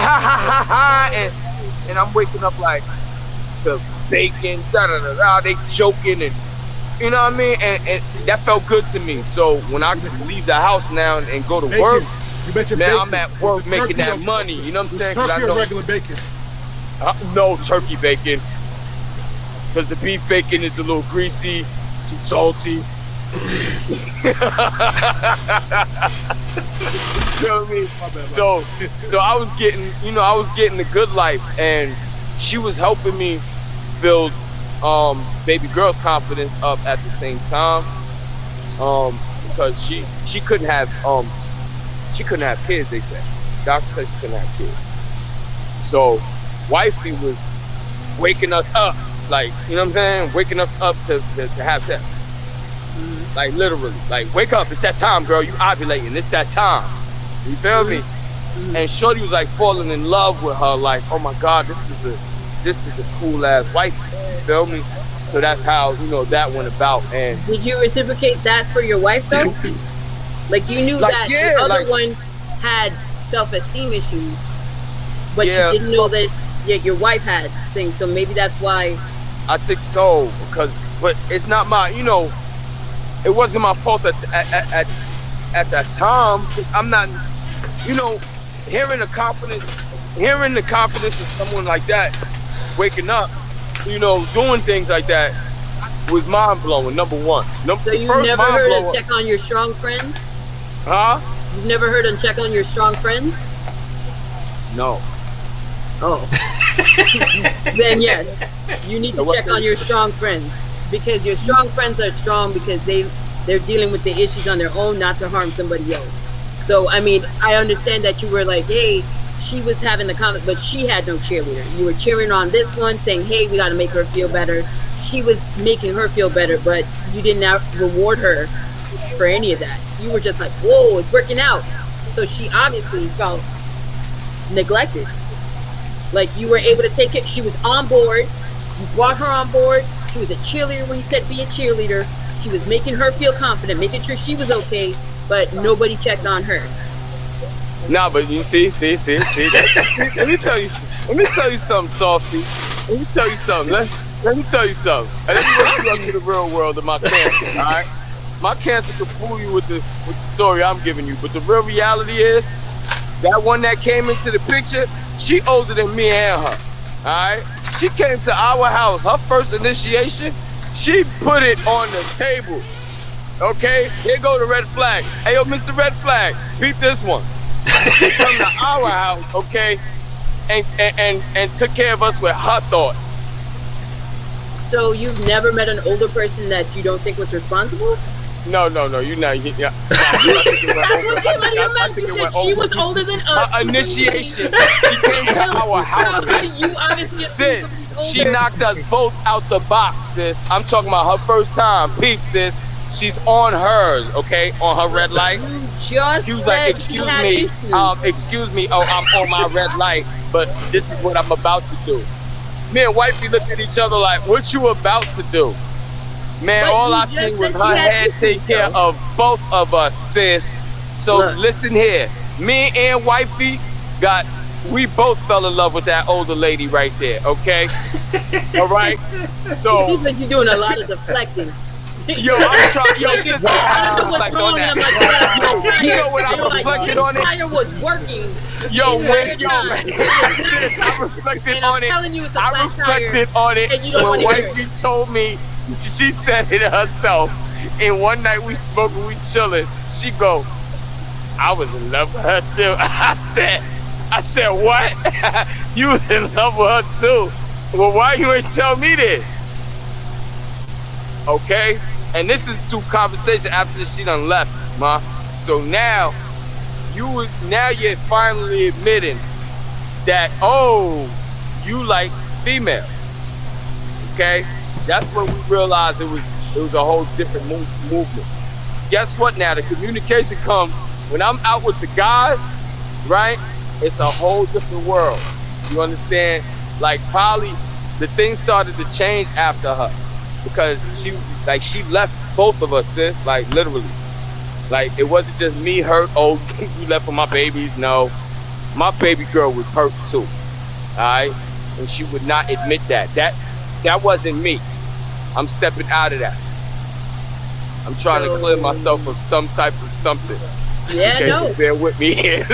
and I'm waking up like to bacon, they joking, and you know what I mean, and that felt good to me. So when I leave the house now and go to work, now I'm at work making that money. You know what I'm saying? Turkey or regular bacon? No turkey bacon. because the beef bacon is a little greasy, too salty. You feel me? So I was getting, I was getting the good life, and she was helping me build baby girl's confidence up at the same time, because she couldn't have kids. They said doctor said she couldn't have kids. So wifey was waking us up, like, you know what I'm saying, waking us up to have sex. Like, literally, like, wake up, it's that time, girl, you ovulating, it's that time. You feel me? And shorty was like falling in love with her, like, oh my God, this is a cool ass wife. You feel me? So that's how, that went about. And did you reciprocate that for your wife though? Like, you knew that the other one had self-esteem issues, but you didn't know that your wife had things, so maybe that's why. I think so, but it's not my, it wasn't my fault at that time. I'm not, hearing the confidence of someone like that, waking up, doing things like that, was mind blowing. Number one. So you never heard of check on your strong friend? Huh? You've never heard of check on your strong friend? No. Oh. Then yes, you need to check on your strong friends, because your strong friends are strong because they're dealing with the issues on their own, not to harm somebody else. So I mean, I understand that you were like, hey, she was having the comment, but she had no cheerleader. You were cheering on this one, saying, hey, we got to make her feel better. She was making her feel better, but you did not reward her for any of that. You were just like, whoa, it's working out. So she obviously felt neglected. Like, you were able to take it. She was on board. You brought her on board. She was a cheerleader when you said be a cheerleader. She was making her feel confident, making sure she was okay, but nobody checked on her. Nah, but you see. Let me tell you something, Softy. Let me tell you something. Let me tell you something. And let me wake you up to the real world of my cancer, all right? My cancer can fool you with the story I'm giving you, but the real reality is that one that came into the picture, she older than me and her, all right? She came to our house. Her first initiation, she put it on the table, okay? Here go the red flag. Hey, yo, Mr. Red Flag, beat this one. She come to our house, okay, and took care of us with her thoughts. So you've never met an older person that you don't think was responsible? No, you're not. Yeah. That's what came out of your mouth. You said she was older than us. Her initiation, she came to our house. You obviously sis, she knocked us both out the box, sis. I'm talking about her first time. Peep, sis. She's on hers, okay? On her red light. She was like, excuse me. Oh, I'm on my red light, but this is what I'm about to do. Me and wifey looked at each other like, what you about to do? Man, but all I seen was her head take care of both of us, sis. So listen here. Me and wifey we both fell in love with that older lady right there, okay? All right? So it seems like you're doing a lot of deflecting. Yo, I'm trying. Yo, sis, I don't reflect on that. You know what I reflected on it? Fire was working. Yo, I reflected on it. I reflected on it when wifey told me. She said it herself. And one night we smoking, we chilling. She go, I was in love with her too. I said, what? You was in love with her too? Well, why you ain't tell me this? Okay? And this is through conversation after she done left, ma. So now you're finally admitting that, oh, you like female. Okay? That's when we realized it was a whole different movement. Guess what now? The communication comes when I'm out with the guys, right? It's a whole different world. You understand? Like, probably the things started to change after her, because she left both of us, sis, like literally. Like, it wasn't just me hurt, oh, you left for my babies. No, my baby girl was hurt too, all right? And she would not admit that. That wasn't me. I'm stepping out of that. I'm trying to clear myself of some type of something. Yeah, okay, no. So bear with me. Yeah.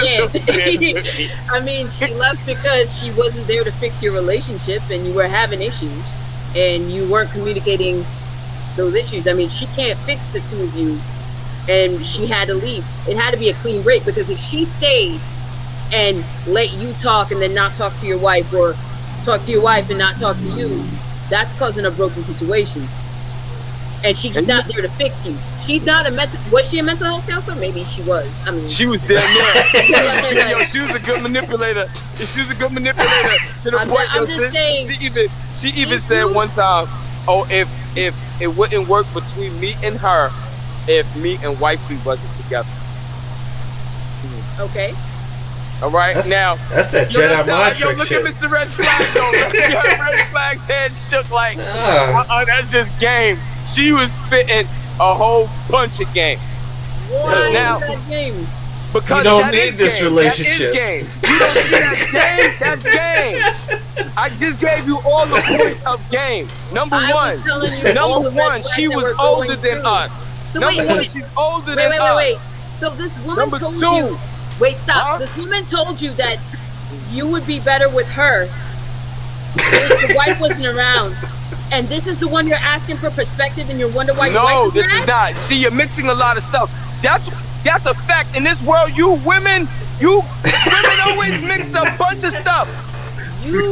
I mean, she left because she wasn't there to fix your relationship and you were having issues. and you weren't communicating those issues. I mean, she can't fix the two of you, and she had to leave. It had to be a clean break, because if she stayed and let you talk and then not talk to your wife, or talk to your wife and not talk to you, that's causing a broken situation. And she's not there to fix you. She's not a mental. Was she a mental health counselor? Maybe she was. I mean, she was damn near. Yo, she was a good manipulator. She was a good manipulator to the point. I'm just saying. She even said one time, "Oh, if it wouldn't work between me and her, if me and wifey wasn't together." Okay. All right, that's that yo, Jedi mind yo, trick look shit. at Mr. Red Flag though. Red Flag's head shook like, that's just game. She was spitting a whole bunch of game. Why now, is that game? Because you don't need this game. relationship. That is game. You don't see that game? That's game. I just gave you all the points of game. Number one, she was older than us. So number one, she's older than us. Wait. So this woman told you. Wait, stop. Huh? This woman told you that you would be better with her if the wife wasn't around. And this is the one you're asking for perspective, and you wonder why your wife is No, this mad? is not. See, you're mixing a lot of stuff. That's a fact. In this world, women always mix a bunch of stuff. Yo,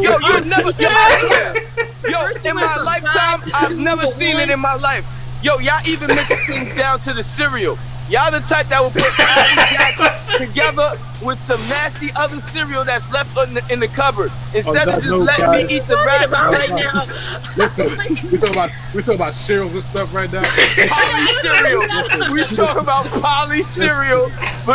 in my lifetime, I've never seen it in my life. Yo, y'all even mix things down to the cereal. Y'all the type that will put together with some nasty other cereal that's left in the cupboard instead of just letting me eat the rat right now. We talking about cereals and stuff right now. Poly cereal. We talking about poly cereal.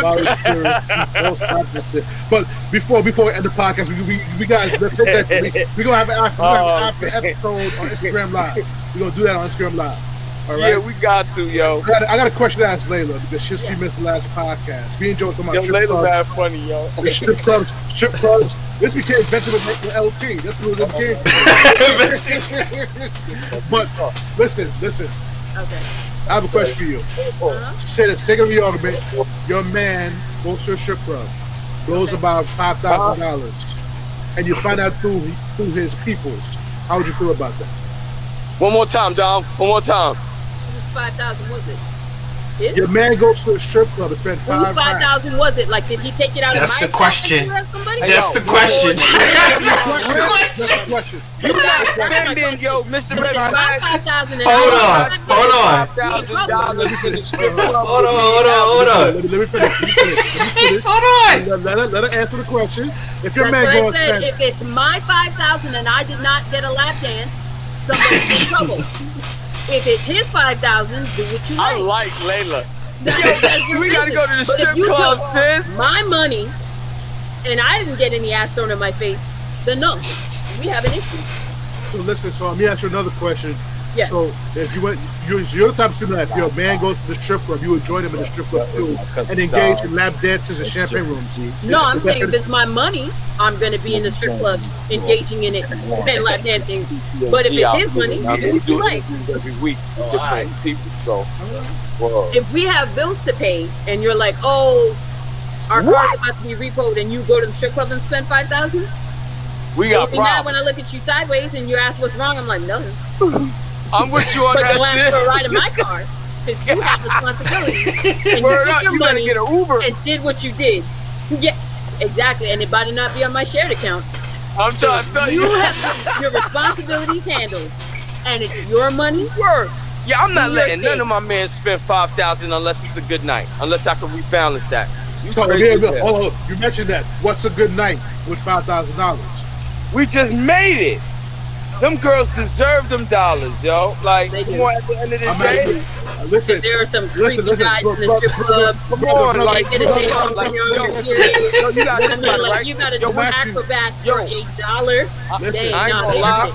But before we end the podcast, we guys we're gonna have an after episode on Instagram Live. We're gonna do that on Instagram Live. All right? Yeah, we got to, yo. I got a question to ask Layla, because she missed the last podcast. Me and Joe talking about strip clubs. Layla funny, yo. Strip clubs. This became invented with LT. That's what it became. But listen. Okay. I have a question for you. Say the sake of the argument, your man goes to a strip club, blows about $5,000, and you find out through his peoples. How would you feel about that? One more time, Dom. One more time. 5,000 was it? Your man goes to a strip club and spends $5,000. Whose 5,000 was it? Like, did he take it out That's of my the question. That's the question. You're not spending, yo, Mr. Red Flag. Hold on. $5,000 in the strip club. Hold on. Let me finish. Hold on. Let her answer the question. If your That's man what goes I said. If it's my 5,000 and I did not get a lap dance, somebody's in trouble. If it's his 5,000, do what you like. I like Layla. Yo, we gotta go to the strip club, sis. My money, and I didn't get any ass thrown in my face, then no, we have an issue. So listen, let me ask you another question. Yes. So if you're the type of student that if your man goes to the strip club, you would join him in the strip club too and engage in lap dances and champagne rooms. No, I'm saying if it's my money, I'm going to be in the strip club engaging in it and lap dancing. But if it's his money, do what you like. Every week, different people. So, if we have bills to pay and you're like, oh, our car's about to be repoed, and you go to the strip club and spend $5,000, we got problems. Now when I look at you sideways and you ask what's wrong, I'm like, nothing. I'm with you on but that you'll shit. ask for a ride in my car because you have responsibilities and you took your money get an Uber and did what you did. Yeah, exactly, and it better not be on my shared account. I'm trying to tell you. You have your responsibilities handled, and it's your money. Word. Yeah, I'm not letting none of my men spend $5,000 unless it's a good night, unless I can rebalance that. You mentioned that. What's a good night with $5,000? We just made it. Them girls deserve them dollars, yo. Like, come on, at the end of the day. Listen, there are some creepy guys in the strip club. Come on, like, get a day off when you're on your period. You gotta do acrobats for $8. Listen, I ain't gonna lie.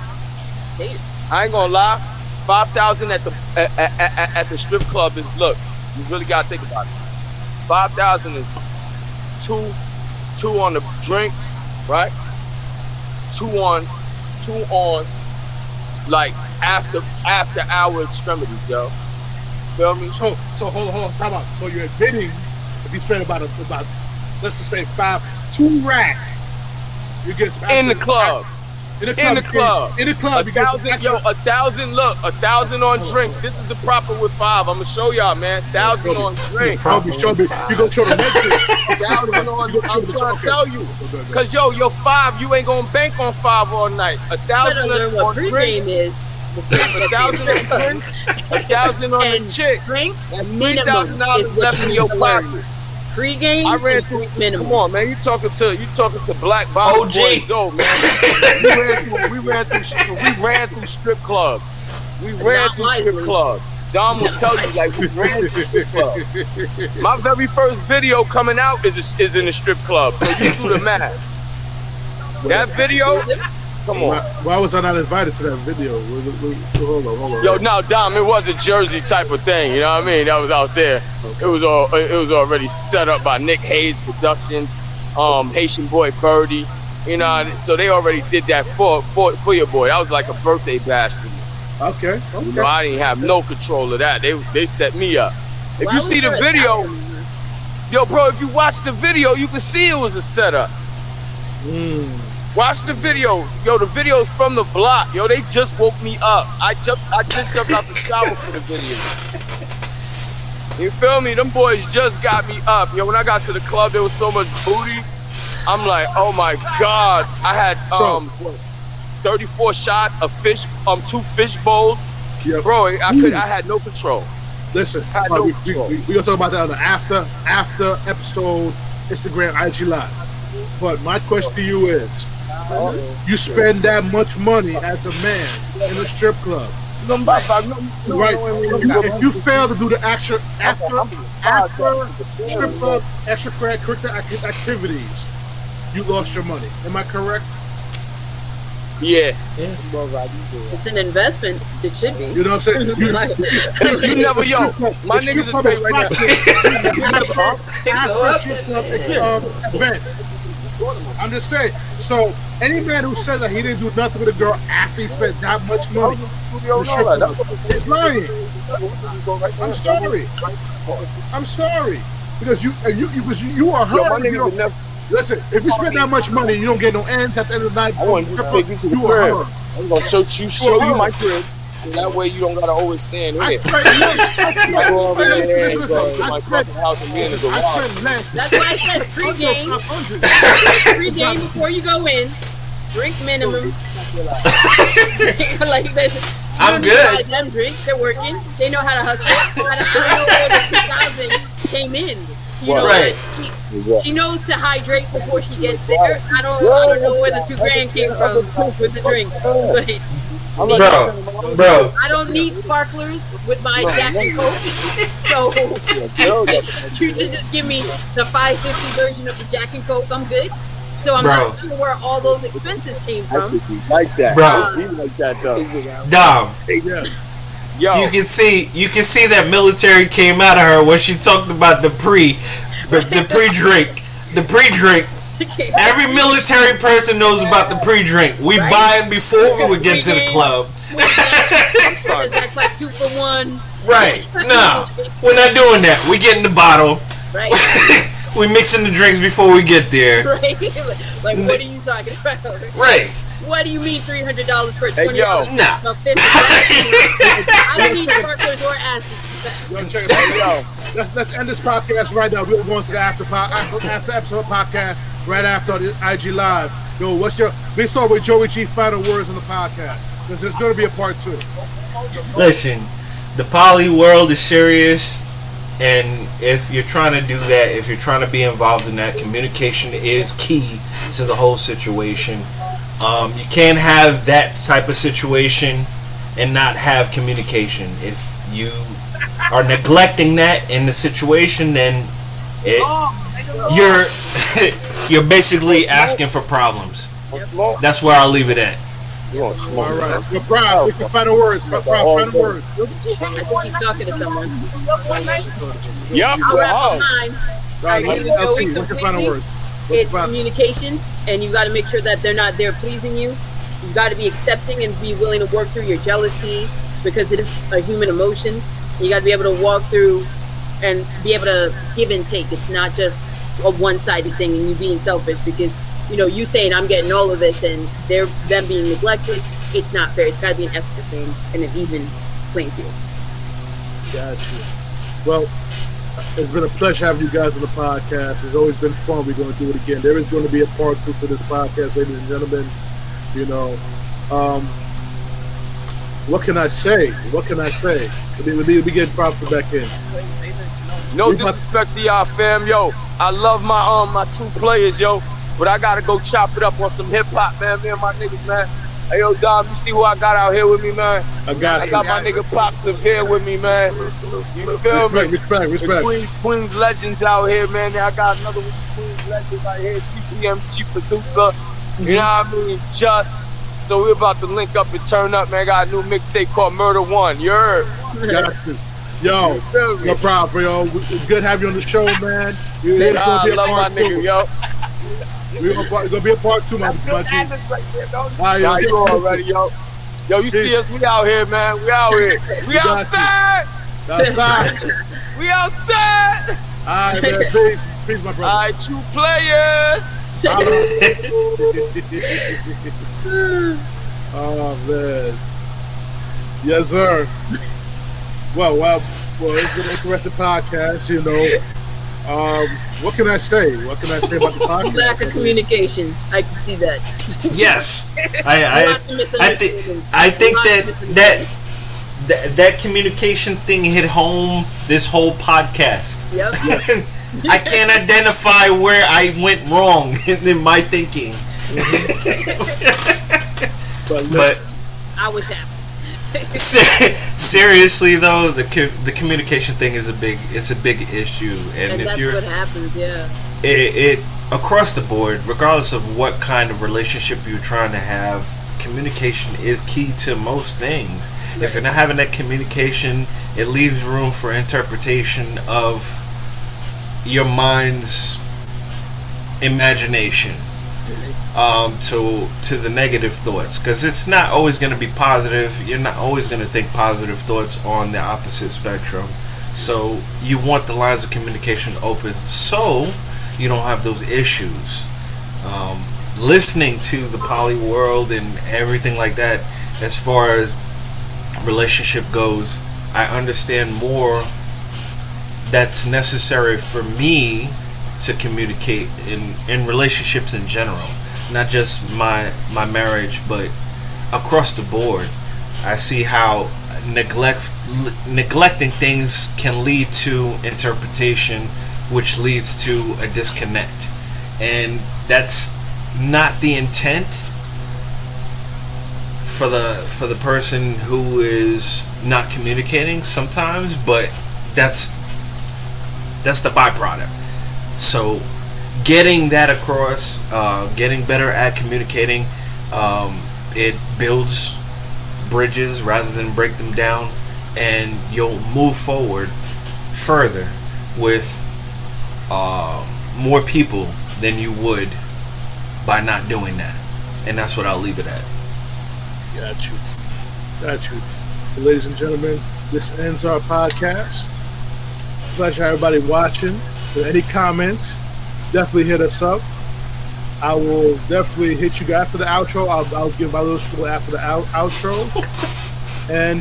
I ain't gonna lie. 5,000 at the strip club is, look, you really gotta think about it. 5,000 is two on the drinks, right? Two on like after hour extremities, yo. Feel me? So hold on, time out. So you're admitting if you spend about let's just say 2 racks, you get in the club. In the club. In the club. 1,000 on drinks. This is the proper with 5. I'm gonna show y'all, man. 1,000 on drinks. Show me. You gonna show the next 1,000 on. I'm trying to tell you, cause your 5, you ain't gonna bank on 5 all night. 1,000 on drinks. Is 1,000 on drinks. 1,000 on the chick. Drink That's minimum $3,000 is what left you in need your to learn. pocket. Pre-game, I ran through. minimum. Come on, man. You talking to Black Bobby OG. Boys, man. we ran through strip clubs. We ran through strip clubs. Dom will tell you, like, we ran through strip clubs. My very first video coming out is in the strip club. So you do the math. That video. Come on. Why was I not invited to that video? Hold on. Yo, no, Dom, it was a Jersey type of thing. You know what I mean? That was out there. It was already set up by Nick Hayes Productions, Haitian boy Birdie. You know, so they already did that for your boy. That was like a birthday bash for me. Okay. You know, I didn't have no control of that. They set me up. If you see the video, yo, bro, if you watch the video, you can see it was a setup. Watch the video. Yo, the video's from the block. Yo, they just woke me up. I just jumped out the shower for the video. You feel me? Them boys just got me up. Yo, when I got to the club, there was so much booty. I'm like, oh my God. I had 34 shots of fish, 2 fish bowls. Yeah. Bro, I had no control. Listen, we gonna talk about that on the after episode Instagram IG Live. But my question to you is, you spend that much money as a man in a strip club, right? If you fail to do the after strip club extracurricular activities, you lost your money. Am I correct? Yeah. It's an investment. It should be. You know what I'm saying? You never, yo, my niggas will tell you right now. After strip club event. I'm just saying. So any man who says that he didn't do nothing with a girl after he spent that much money, it's lying. I'm sorry. Because you are hurt. Listen, if you spend that much money, you don't get no ends at the end of the night. I want to take you to the crib. I'm gonna show you my crib. So that way you don't gotta always stand here. That's why I said pre-game. Pre-game before you go in. Drink minimum. Like this. I'm good. Them drinks, they're working. They know how to hustle. I know where the 2,000 came in. You know, right. She knows to hydrate before she gets there. I don't know where the $2,000 came from with the drink. But bro, I don't need sparklers with my Jack and Coke. So you should just give me the $5.50 version of the Jack and Coke. I'm good. So I'm not sure where all those expenses came from. Like that, bro. Like that, though. Dom. Yo. You can see that military came out of her when she talked about the pre-drink. Every military person knows about the pre-drink. We buy it before we would get to the club. That's like 2 for 1. Right. No, we're not doing that. We get in the bottle. Right. We mixing the drinks before we get there. Right. Like, what are you talking about? Right. What do you mean $300 for $20? Hey, yo. Nah. I don't need sparklers or asses. Let's end this podcast right now. We're going to the after episode podcast right after the IG Live. Yo, we start with Joey G final words on the podcast because there's going to be a part 2. Listen, the poly world is serious, and if you're trying to do that, if you're trying to be involved in that, communication is key to the whole situation. You can't have that type of situation and not have communication. If you are neglecting that in the situation, then you're basically asking for problems. That's where I'll leave it at. All right. Your Brian, what's your final words? Final words. I think he's talking to someone. Yep. I'll wrap up mine. What's your final words? It's communication, and you got to make sure that they're not there pleasing you. You got to be accepting and be willing to work through your jealousy because it is a human emotion. You got to be able to walk through and be able to give and take. It's not just a one-sided thing and you being selfish, because you saying I'm getting all of this and them being neglected, it's not fair. It's got to be an ethical thing and an even playing field. Gotcha. Well, it's been a pleasure having you guys on the podcast. It's always been fun. We're going to do it again. There is going to be a part 2 to this podcast, ladies and gentlemen. What can I say? Let me get Prosper back in. No disrespect to y'all, fam. Yo, I love my true players, yo. But I gotta go chop it up on some hip hop, man. Me and my niggas, man. Hey, yo, Dom, you see who I got out here with me, man? I got my nigga Pops up here with me, man. You feel me? Respect. Queens legends out here, man. I got another one, Queens legends out here. TPM chief producer. You know what I mean? So we're about to link up and turn up, man. Got a new mixtape called Murder One. You heard? Got you. Yo, no problem, yo. It's good having you on the show, man. I love my nigga, yo. We're gonna be a part 2, my G. Right, you already, yo. Yo, you see us? We out here, man. We out here. We outside. We outside. All right, man. Peace, my brother. All right, true players. Oh man, yes sir. Well, it's been an interesting podcast. What can I say? What can I say about the podcast? Lack of communication. I can see that. Yes, I think that communication thing hit home this whole podcast. Yep. I can't identify where I went wrong in my thinking. but I was happy. Seriously though, the communication thing is a big issue, and if that's what happens, yeah. It across the board, regardless of what kind of relationship you're trying to have, communication is key to most things. Right. If you're not having that communication, it leaves room for interpretation of your mind's imagination to the negative thoughts, because it's not always going to be positive. You're not always going to think positive thoughts on the opposite spectrum. So you want the lines of communication open so you don't have those issues. Listening to the poly world and everything like that, as far as relationship goes, I understand more that's necessary for me to communicate in relationships in general, not just my marriage, but across the board. I see how neglecting things can lead to interpretation, which leads to a disconnect, and that's not the intent for the person who is not communicating sometimes, but that's the byproduct. So getting that across, getting better at communicating, it builds bridges rather than break them down, and you'll move forward further with more people than you would by not doing that. And that's what I'll leave it at. Got you. Well, ladies and gentlemen, this ends our podcast. Pleasure everybody watching. If any comments, definitely hit us up. I will definitely hit you guys after the outro. I'll give my little spiel after the outro. And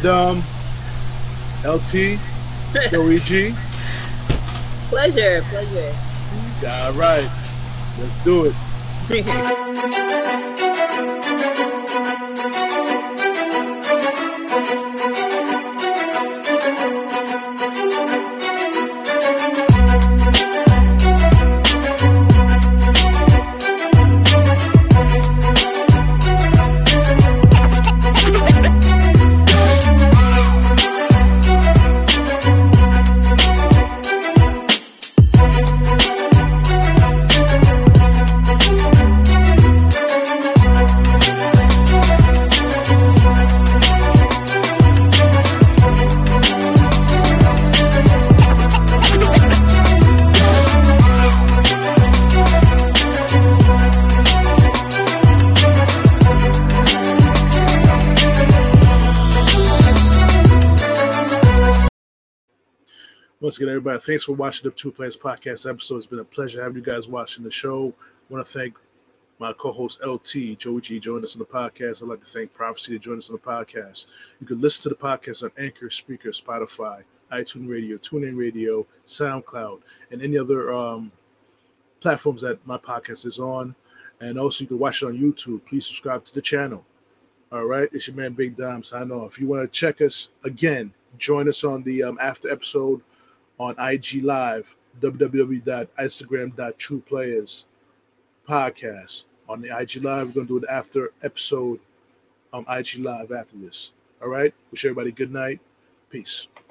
LT, Joey G. Pleasure. All right. Let's do it. Once again, everybody, thanks for watching the Two Players Podcast episode. It's been a pleasure having you guys watching the show. I want to thank My co-host LT, Joey G, joined us on the podcast. I'd like to thank Prophecy to join us on the podcast. You can listen to the podcast on Anchor, Spreaker, Spotify, iTunes Radio, TuneIn Radio, SoundCloud, and any other platforms that my podcast is on. And also, you can watch it on YouTube. Please subscribe to the channel. All right, it's your man Big Dom signing off. If you want to check us again, join us on the after episode on IG Live, www.instagram.trueplayers podcast. On the IG Live, we're going to do an after episode on IG Live after this. All right, wish everybody good night. Peace.